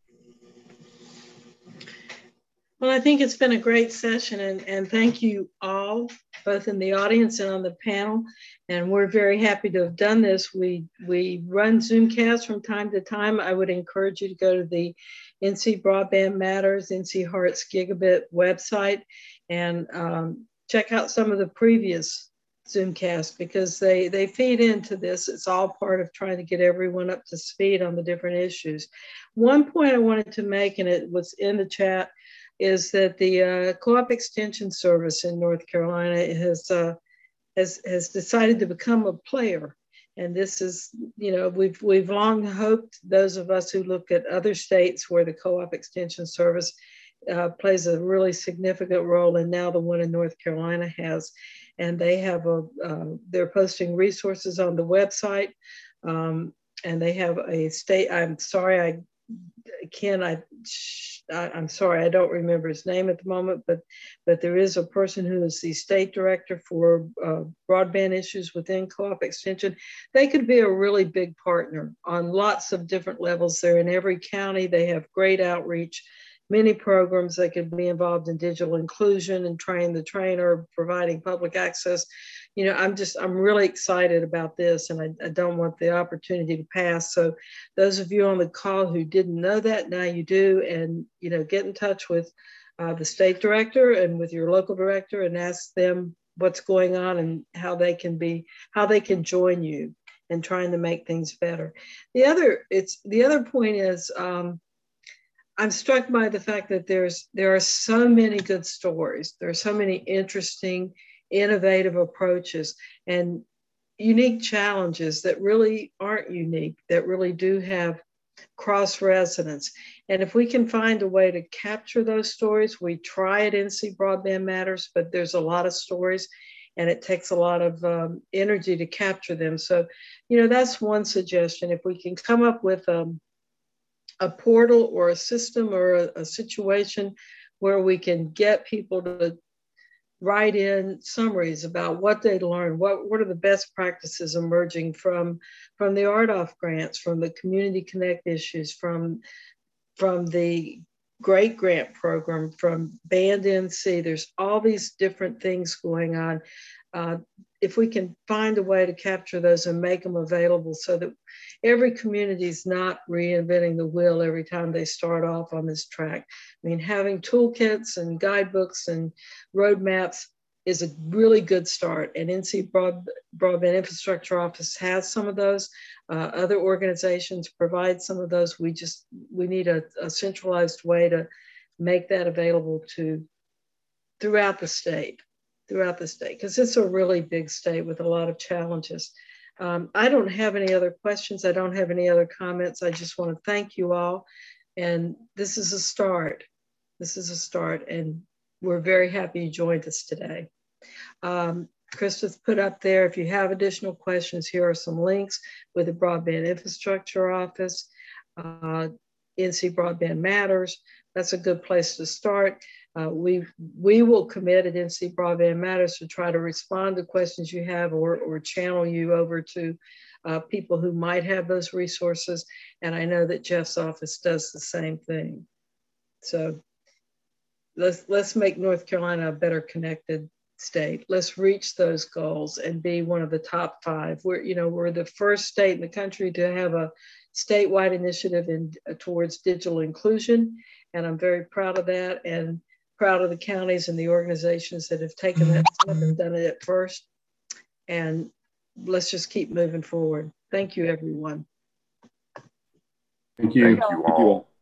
Well, I think it's been a great session, and, and thank you all, both in the audience and on the panel. And we're very happy to have done this. We, we run Zoomcasts from time to time. I would encourage you to go to the N C Broadband Matters, N C Hearts Gigabit website, and um, check out some of the previous Zoomcasts, because they, they feed into this. It's all part of trying to get everyone up to speed on the different issues. One point I wanted to make, and it was in the chat, is that the uh, Co-op Extension Service in North Carolina has, uh, has, has decided to become a player. And this is, you know, we've, we've long hoped, those of us who look at other states where the Co-op Extension Service uh, plays a really significant role, and now the one in North Carolina has. And they have a, uh, they're posting resources on the website, um, and they have a state, I'm sorry, I, Ken, I, I, I'm sorry, I don't remember his name at the moment, but but there is a person who is the state director for uh, broadband issues within Co-op Extension. They could be a really big partner on lots of different levels. They're in every county. They have great outreach, many programs. They could be involved in digital inclusion and train the trainer, providing public access. You know, I'm just, I'm really excited about this, and I, I don't want the opportunity to pass. So those of you on the call who didn't know that, now you do, and, you know, get in touch with uh, the state director and with your local director and ask them what's going on and how they can be, how they can join you in trying to make things better. The other, it's, the other point is, um, I'm struck by the fact that there's, there are so many good stories. There are so many interesting, innovative approaches and unique challenges that really aren't unique, that really do have cross-resonance. And if we can find a way to capture those stories, we try at N C Broadband Matters, but there's a lot of stories and it takes a lot of um, energy to capture them. So, you know, that's one suggestion. If we can come up with um, a portal or a system or a, a situation where we can get people to write in summaries about what they learned, what, what are the best practices emerging from, from the R D O F grants, from the Community Connect issues, from, from the Great Grant Program, from Band N C. There's all these different things going on. Uh, if we can find a way to capture those and make them available so that every community is not reinventing the wheel every time they start off on this track. I mean, having toolkits and guidebooks and roadmaps is a really good start. And N C Broad, Broadband Infrastructure Office has some of those. Uh, other organizations provide some of those. We just, we need a, a centralized way to make that available to throughout the state, throughout the state, because it's a really big state with a lot of challenges. Um, I don't have any other questions. I don't have any other comments. I just want to thank you all. And this is a start. This is a start. And we're very happy you joined us today. Um, Krista's put up there, if you have additional questions, here are some links with the Broadband Infrastructure Office, uh, N C Broadband Matters. That's a good place to start. Uh, we, we will commit at N C Broadband Matters to try to respond to questions you have or, or channel you over to uh, people who might have those resources. And I know that Jeff's office does the same thing. So let's, let's make North Carolina a better connected state. Let's reach those goals and be one of the top five. We're, you know, we're the first state in the country to have a statewide initiative in, uh, towards digital inclusion. And I'm very proud of that and proud of the counties and the organizations that have taken that step and done it at first. And let's just keep moving forward. Thank you, everyone. Thank you. Thank you all.